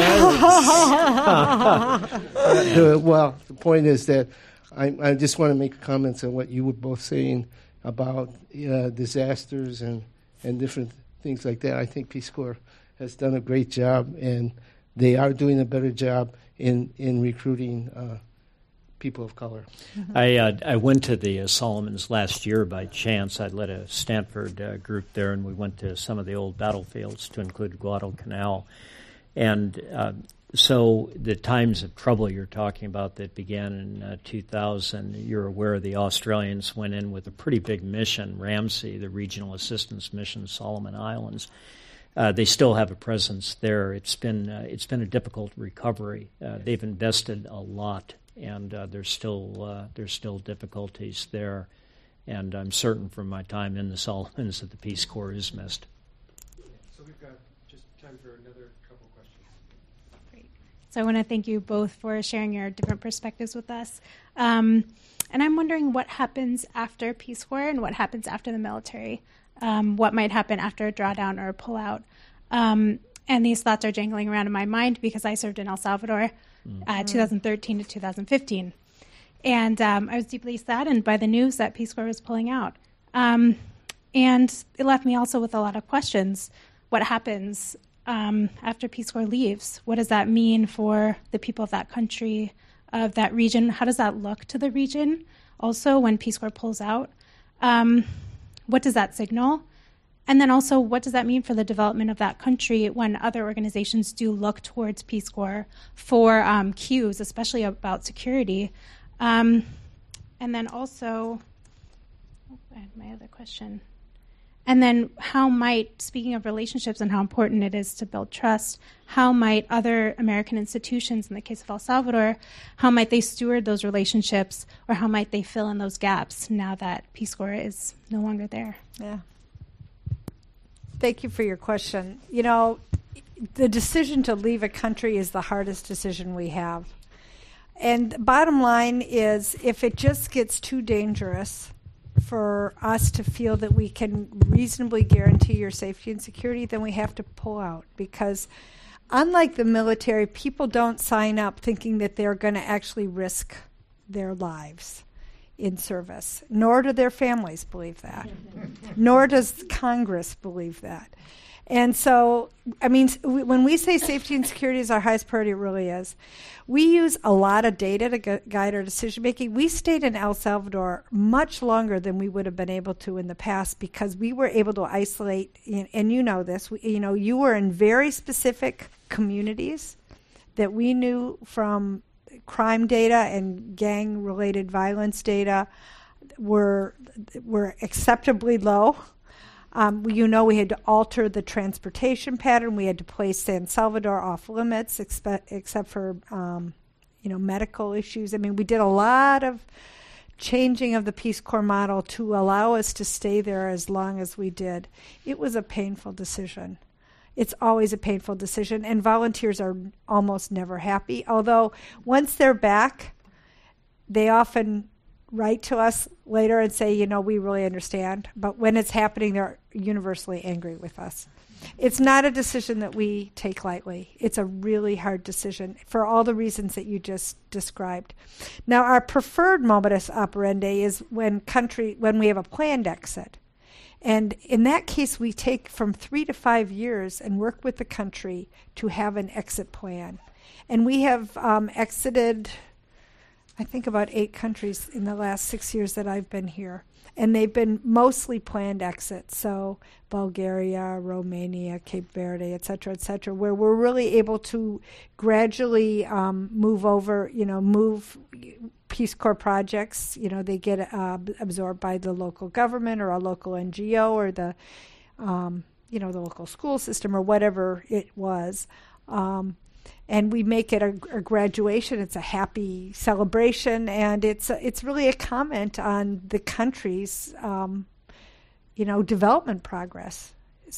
Islands. Uh, well, the point is that I, I just want to make comments on what you were both saying about uh, disasters and, and different things like that. I think Peace Corps has done a great job, and they are doing a better job in, in recruiting uh, people of color. I uh, I went to the uh, Solomons last year by chance. I led a Stanford uh, group there, and we went to some of the old battlefields, to include Guadalcanal. And uh, so the times of trouble you're talking about that began in uh, two thousand, you're aware the Australians went in with a pretty big mission, RAMSI, the Regional Assistance Mission, Solomon Islands. Uh, they still have a presence there. It's been uh, it's been a difficult recovery. Uh, they've invested a lot, and uh, there's still uh, there's still difficulties there. And I'm certain from my time in the Solomons that the Peace Corps is missed. So we've got just time for another couple questions. Great. So I want to thank you both for sharing your different perspectives with us. Um, and I'm wondering what happens after Peace Corps and what happens after the military. Um, what might happen after a drawdown or a pullout. Um, and these thoughts are jangling around in my mind because I served in El Salvador mm. uh, twenty thirteen to two thousand fifteen. And um, I was deeply saddened by the news that Peace Corps was pulling out. Um, and it left me also with a lot of questions. What happens um, after Peace Corps leaves? What does that mean for the people of that country, of that region? How does that look to the region also when Peace Corps pulls out? Um, What does that signal? And then also, what does that mean for the development of that country when other organizations do look towards Peace Corps for um, cues, especially about security? Um, and then also, oh, I had my other question. And then how might, speaking of relationships and how important it is to build trust, how might other American institutions, in the case of El Salvador, how might they steward those relationships, or how might they fill in those gaps now that Peace Corps is no longer there? Yeah. Thank you for your question. You know, the decision to leave a country is the hardest decision we have. And bottom line is, if it just gets too dangerous for us to feel that we can reasonably guarantee your safety and security, then we have to pull out. Because unlike the military, people don't sign up thinking that they're going to actually risk their lives in service, nor do their families believe that, nor does Congress believe that. And so, I mean, w- when we say safety and security is our highest priority, it really is. We use a lot of data to gu- guide our decision making. We stayed in El Salvador much longer than we would have been able to in the past because we were able to isolate, and, and you know this, we, you know, you were in very specific communities that we knew from crime data and gang-related violence data were were acceptably low. Um, you know, we had to alter the transportation pattern. We had to place San Salvador off limits, expe- except for um, you know medical issues. I mean, we did a lot of changing of the Peace Corps model to allow us to stay there as long as we did. It was a painful decision. It's always a painful decision, and volunteers are almost never happy. Although once they're back, they often write to us later and say, you know, we really understand. But when it's happening, they're universally angry with us. It's not a decision that we take lightly. It's a really hard decision for all the reasons that you just described. Now, our preferred modus operandi is when country when we have a planned exit. And in that case, we take from three to five years and work with the country to have an exit plan. And we have um, exited, I think, about eight countries in the last six years that I've been here. And they've been mostly planned exits, so Bulgaria, Romania, Cape Verde, et cetera, et cetera, where we're really able to gradually um, move over, you know, move Peace Corps projects. You know, they get uh, absorbed by the local government or a local N G O or the, um, you know, the local school system or whatever it was. Um, and we make it a, a graduation. It's a happy celebration, and it's a, it's really a comment on the country's, um, you know, development progress.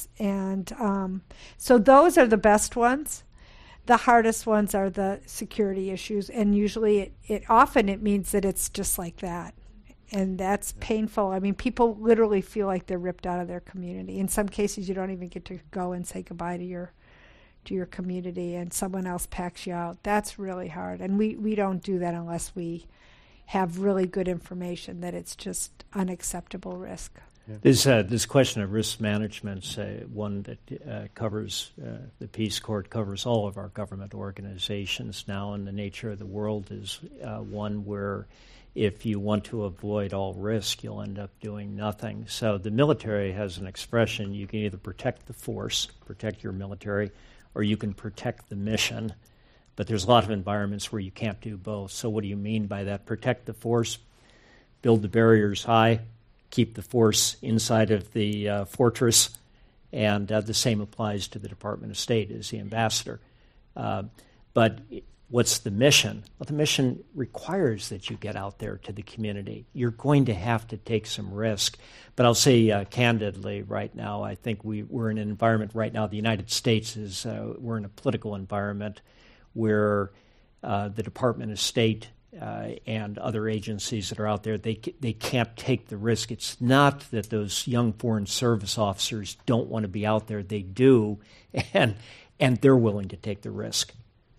And um, so those are the best ones. The hardest ones are the security issues, and usually it, it often it means that it's just like that. And that's painful. I mean, people literally feel like they're ripped out of their community. In some cases, you don't even get to go and say goodbye to your to your community, and someone else packs you out. That's really hard. And we, we don't do that unless we have really good information that it's just unacceptable risk. Yeah. This uh, this question of risk management is uh, one that uh, covers, uh, the Peace Corps covers all of our government organizations now, and the nature of the world is uh, one where if you want to avoid all risk, you'll end up doing nothing. So the military has an expression: you can either protect the force, protect your military, or you can protect the mission. But there's a lot of environments where you can't do both. So what do you mean by that? Protect the force, build the barriers high, keep the force inside of the uh, fortress, and uh, the same applies to the Department of State as the ambassador. Uh, but what's the mission? Well, the mission requires that you get out there to the community. You're going to have to take some risk. But I'll say uh, candidly right now, I think we, we're in an environment right now, the United States is, uh, we're in a political environment where uh, the Department of State uh, and other agencies that are out there, they they can't take the risk. It's not that those young Foreign Service officers don't want to be out there. They do, and and they're willing to take the risk.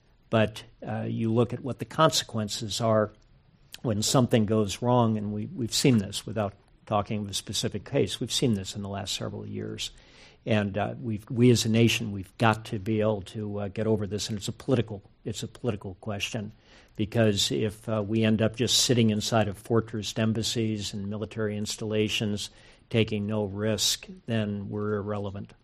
But uh, you look at what the consequences are when something goes wrong, and we, we've seen this without talking of a specific case. We've seen this in the last several years. And uh, we've, we as a nation, we've got to be able to uh, get over this, and it's a political, it's a political question, because if uh, we end up just sitting inside of fortressed embassies and military installations, taking no risk, then we're irrelevant.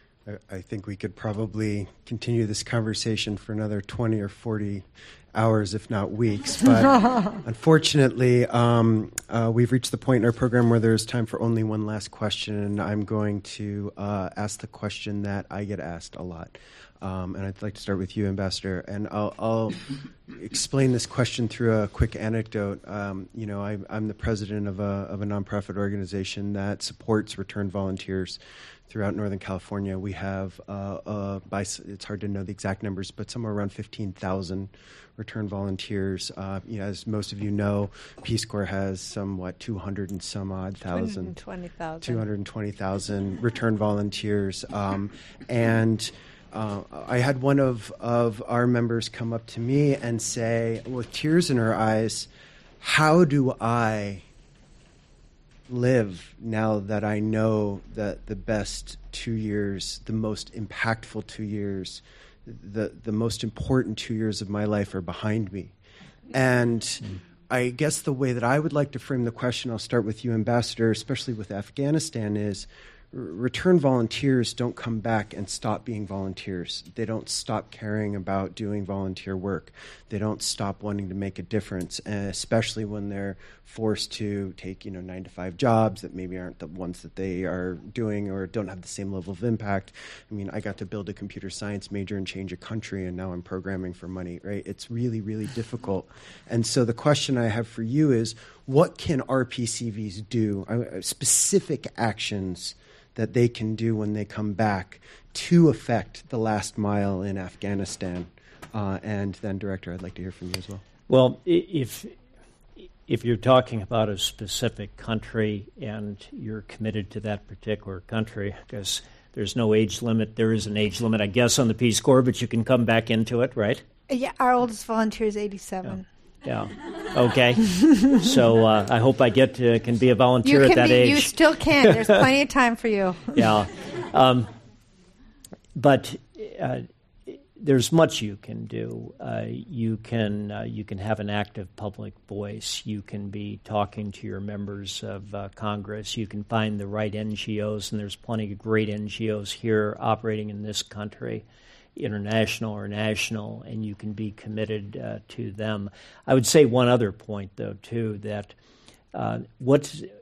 I think we could probably continue this conversation for another twenty or forty hours, if not weeks. But unfortunately, um, uh, we've reached the point in our program where there's time for only one last question, and I'm going to uh, ask the question that I get asked a lot. Um, and I'd like to start with you, Ambassador. And I'll, I'll explain this question through a quick anecdote. Um, you know, I, I'm the president of a, of a nonprofit organization that supports returned volunteers throughout Northern California. We have, uh, uh, by, it's hard to know the exact numbers, but somewhere around fifteen thousand return volunteers. Uh, you know, as most of you know, Peace Corps has somewhat two hundred and some odd thousand, two hundred twenty thousand two hundred twenty thousand return volunteers. Um, and uh, I had one of, of our members come up to me and say, with tears in her eyes, how do I live now that I know that the best two years, the most impactful two years, the the most important two years of my life are behind me? And mm. I guess the way that I would like to frame the question, I'll start with you, Ambassador, especially with Afghanistan, is return volunteers don't come back and stop being volunteers. They don't stop caring about doing volunteer work. They don't stop wanting to make a difference, especially when they're forced to take, you know, nine to five jobs that maybe aren't the ones that they are doing or don't have the same level of impact. I mean, I got to build a computer science major and change a country, and now I'm programming for money, right? It's really, really difficult. And so the question I have for you is, what can R P C Vs do, uh, specific actions that they can do when they come back to affect the last mile in Afghanistan? Uh, and then, Director, I'd like to hear from you as well. Well, if if you're talking about a specific country and you're committed to that particular country, because there's no age limit. There is an age limit, I guess, on the Peace Corps, but you can come back into it, right? Yeah, our oldest volunteer is eighty-seven. Yeah. yeah. Okay. So uh, I hope I get to can be a volunteer you at can that be, age. You still can. There's plenty of time for you. Yeah. Um, but uh, there's much you can do. Uh, you can uh, you can have an active public voice. You can be talking to your members of uh, Congress. You can find the right N G Os, and there's plenty of great N G Os here operating in this country, international or national, and you can be committed uh, to them. I would say one other point, though, too, that uh, what's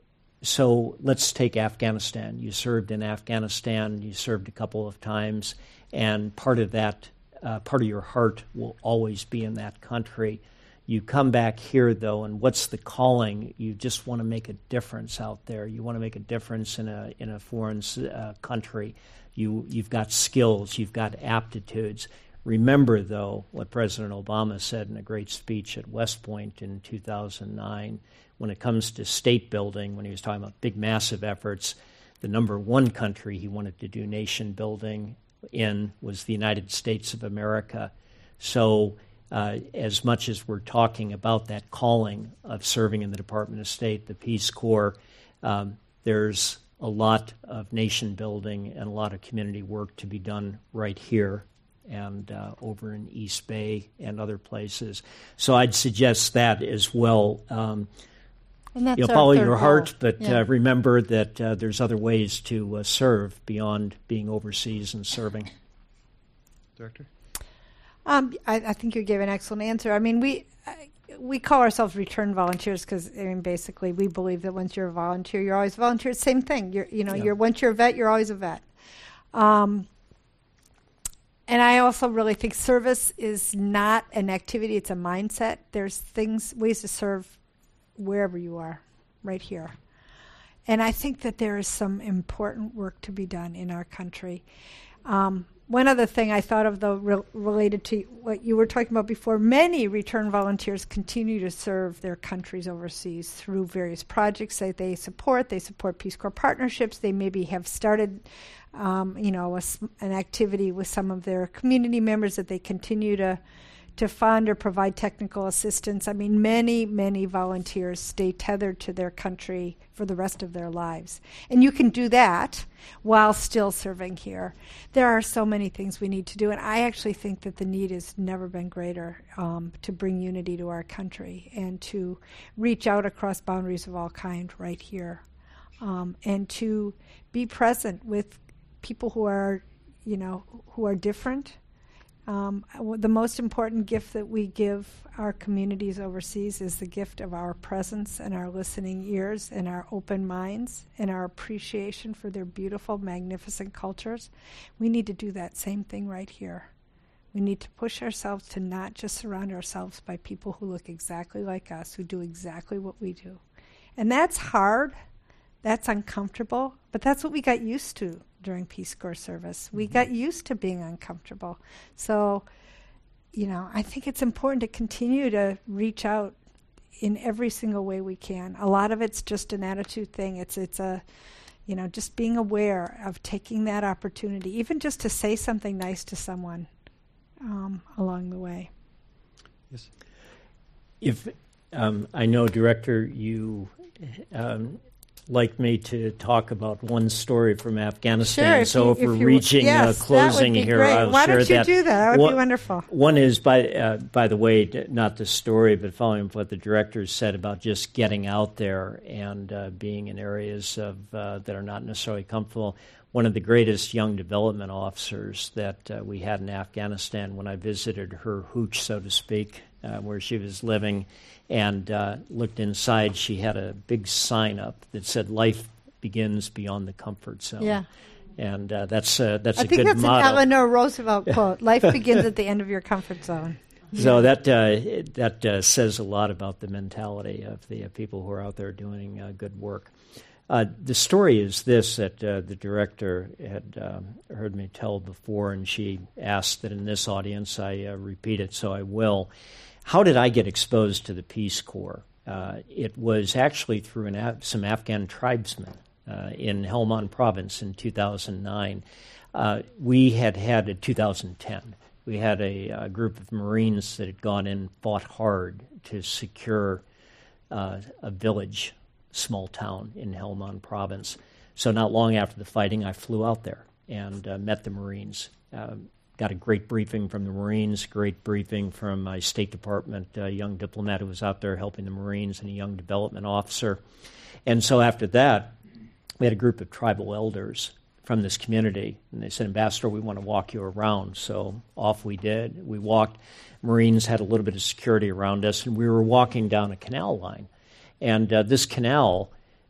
so let's take Afghanistan. You served in Afghanistan. You served a couple of times, and part of that, uh, part of your heart will always be in that country. You come back here, though, and what's the calling? You just want to make a difference out there. You want to make a difference in a in a foreign uh, country. You you've got skills. You've got aptitudes. Remember, though, what President Obama said in a great speech at West Point in two thousand nine. When it comes to state building, when he was talking about big, massive efforts, the number one country he wanted to do nation building in was the United States of America. So uh, as much as we're talking about that calling of serving in the Department of State, the Peace Corps, um, there's a lot of nation building and a lot of community work to be done right here and uh, over in East Bay and other places. So I'd suggest that as well. Um, And that's You'll our follow third your goal. heart, but Yeah. uh, remember that uh, there's other ways to uh, serve beyond being overseas and serving. Director? Um, I, I think you gave an excellent answer. I mean, we I, we call ourselves return volunteers because I mean, basically, we believe that once you're a volunteer, you're always a volunteer. Same thing. You're you know, Yeah. you're once you're a vet, you're always a vet. Um, and I also really think service is not an activity; it's a mindset. There's things, ways to serve wherever you are, right here. And I think that there is some important work to be done in our country. Um, one other thing I thought of, though, re- related to what you were talking about before, many return volunteers continue to serve their countries overseas through various projects that they support. They support Peace Corps partnerships. They maybe have started, um, you know, a, an activity with some of their community members that they continue to to fund or provide technical assistance. I mean, many, many volunteers stay tethered to their country for the rest of their lives. And you can do that while still serving here. There are so many things we need to do, and I actually think that the need has never been greater um, to bring unity to our country and to reach out across boundaries of all kind right here, um, and to be present with people who are, you know, who are different. Um, the most important gift that we give our communities overseas is the gift of our presence and our listening ears and our open minds and our appreciation for their beautiful, magnificent cultures. We need to do that same thing right here. We need to push ourselves to not just surround ourselves by people who look exactly like us, who do exactly what we do. And that's hard. That's uncomfortable, but that's what we got used to during Peace Corps service. We got used to being uncomfortable. So, you know, I think it's important to continue to reach out in every single way we can. A lot of it's just an attitude thing. It's it's a, you know, just being aware of taking that opportunity, even just to say something nice to someone um, along the way. Yes. If um, I know, Director, you um, like me to talk about one story from Afghanistan. Sure, if so you- if, if we're you- reaching yes, uh, that would closing be here, great. I'll Why share don't you that. do that? That would be one, wonderful. One is, by uh, by the way, d- not the story, but following what the director said about just getting out there and uh, being in areas of uh, that are not necessarily comfortable. One of the greatest young development officers that uh, we had in Afghanistan, when I visited her hooch, so to speak, uh, where she was living, and uh, looked inside, she had a big sign up that said, "Life begins beyond the comfort zone." Yeah. And uh, that's uh, that's I a think good that's motto. an Eleanor Roosevelt quote. Life begins at the end of your comfort zone. So that uh, that uh, says a lot about the mentality of the uh, people who are out there doing uh, good work. Uh, the story is this that uh, the director had um, heard me tell before, and she asked that in this audience I uh, repeat it, so I will. How did I get exposed to the Peace Corps? Uh, it was actually through an Af- some Afghan tribesmen uh, in Helmand Province in two thousand nine. Uh, we had had in two thousand ten. We had a, a group of Marines that had gone in, fought hard to secure uh, a village, small town in Helmand Province. So not long after the fighting, I flew out there and uh, met the Marines. Uh, got a great briefing from the Marines, great briefing from my State Department uh, young diplomat who was out there helping the Marines, and a young development officer. And so after that, we had a group of tribal elders from this community, and they said, "Ambassador, we want to walk you around." So off we did. We walked. Marines had a little bit of security around us, and we were walking down a canal line. And uh, this canal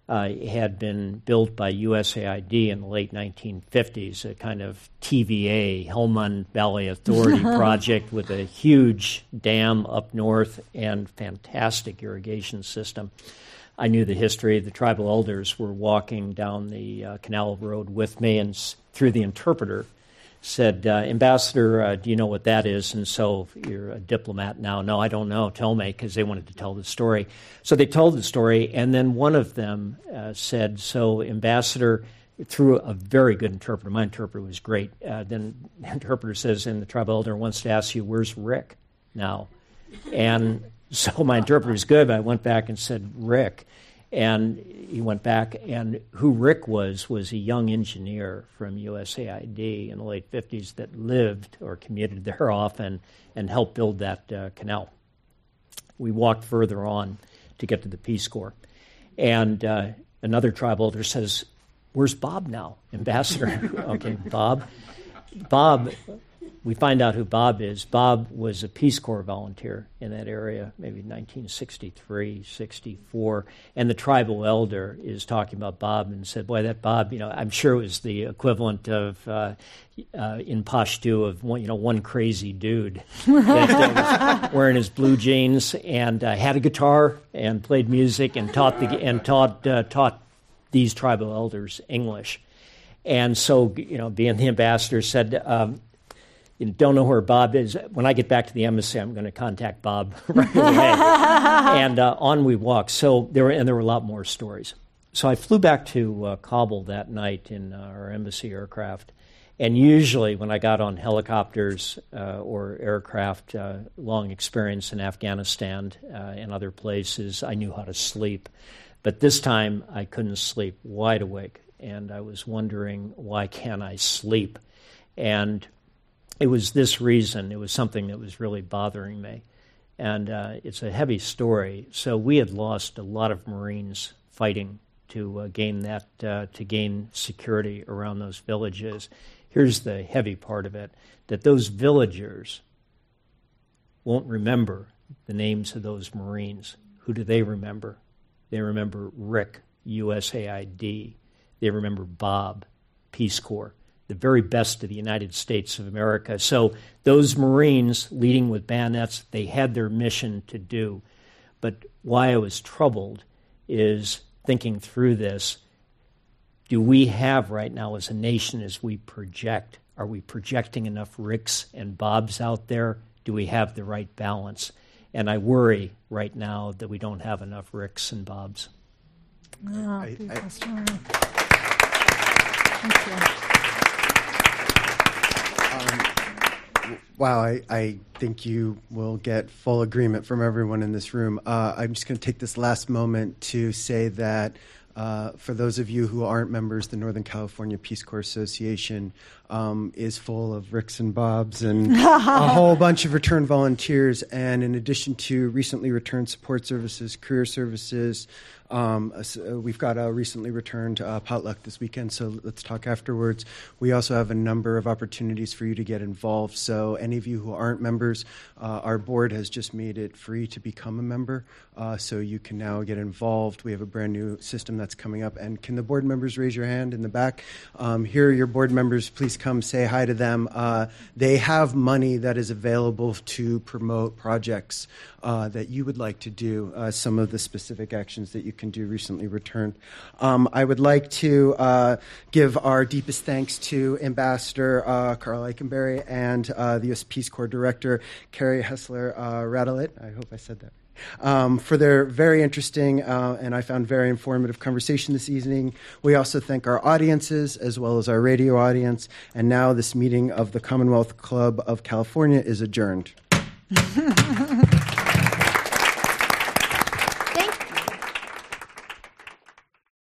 uh, had been built by U S A I D in the late nineteen fifties, a kind of T V A, Helmand Valley Authority project with a huge dam up north and fantastic irrigation system. I knew the history. The tribal elders were walking down the uh, canal road with me, and s- through the interpreter said, uh, Ambassador, uh, do you know what that is? And so, you're a diplomat now. No, I don't know. Tell me, because they wanted to tell the story. So they told the story, and then one of them uh, said, so, Ambassador, through a very good interpreter, my interpreter was great, uh, then the interpreter says, and the tribal elder wants to ask you, where's Rick now? And so my interpreter was good, but I went back and said, Rick. And he went back, and who Rick was was a young engineer from U S A I D in the late fifties that lived or commuted there often and helped build that uh, canal. We walked further on to get to the Peace Corps. And uh, another tribal elder says, where's Bob now, Ambassador? Okay, Bob. Bob, we find out who Bob is. Bob was a Peace Corps volunteer in that area, maybe nineteen sixty-three, sixty-four, and the tribal elder is talking about Bob and said, boy, that Bob, you know, I'm sure it was the equivalent of, uh, uh, in Pashto, of one, you know, one crazy dude that uh, was wearing his blue jeans and uh, had a guitar and played music and taught the and taught uh, taught these tribal elders English. And so, you know, being the ambassador said, um, you don't know where Bob is. When I get back to the embassy, I'm going to contact Bob right away. And uh, on we walked. So there were, and there were a lot more stories. So I flew back to uh, Kabul that night in uh, our embassy aircraft. And usually when I got on helicopters uh, or aircraft, uh, long experience in Afghanistan uh, and other places, I knew how to sleep. But this time I couldn't sleep, wide awake. And I was wondering, why can't I sleep? And it was this reason. It was something that was really bothering me. And uh, it's a heavy story. So we had lost a lot of Marines fighting to uh, gain that, uh, to gain security around those villages. Here's the heavy part of it, that those villagers won't remember the names of those Marines. Who do they remember? They remember Rick, U S A I D. They remember Bob, Peace Corps, the very best of the United States of America. So those Marines leading with bayonets, they had their mission to do. But why I was troubled is thinking through this, do we have right now as a nation, as we project, are we projecting enough Ricks and Bobs out there? Do we have the right balance? And I worry right now that we don't have enough Ricks and Bobs. Oh, I- beautiful I- story. Thank you. Wow, I, I think you will get full agreement from everyone in this room. Uh, I'm just going to take this last moment to say that uh, for those of you who aren't members, the Northern California Peace Corps Association um, is full of Ricks and Bobs and a whole bunch of returned volunteers. And in addition to recently returned support services, career services, Um, uh, we've got a recently returned uh, potluck this weekend, so let's talk afterwards. We also have a number of opportunities for you to get involved. So any of you who aren't members, uh, our board has just made it free to become a member, uh, so you can now get involved. We have a brand new system that's coming up. And can the board members raise your hand in the back? Um, here are your board members. Please come say hi to them. Uh, they have money that is available to promote projects uh, that you would like to do, uh, some of the specific actions that you can do recently returned. Um, I would like to uh, give our deepest thanks to Ambassador uh, Carl Eikenberry and uh, the U S Peace Corps Director Carrie Hessler uh, Radelet. I hope I said that. Um, for their very interesting uh, and I found very informative conversation this evening. We also thank our audiences as well as our radio audience. And now this meeting of the Commonwealth Club of California is adjourned.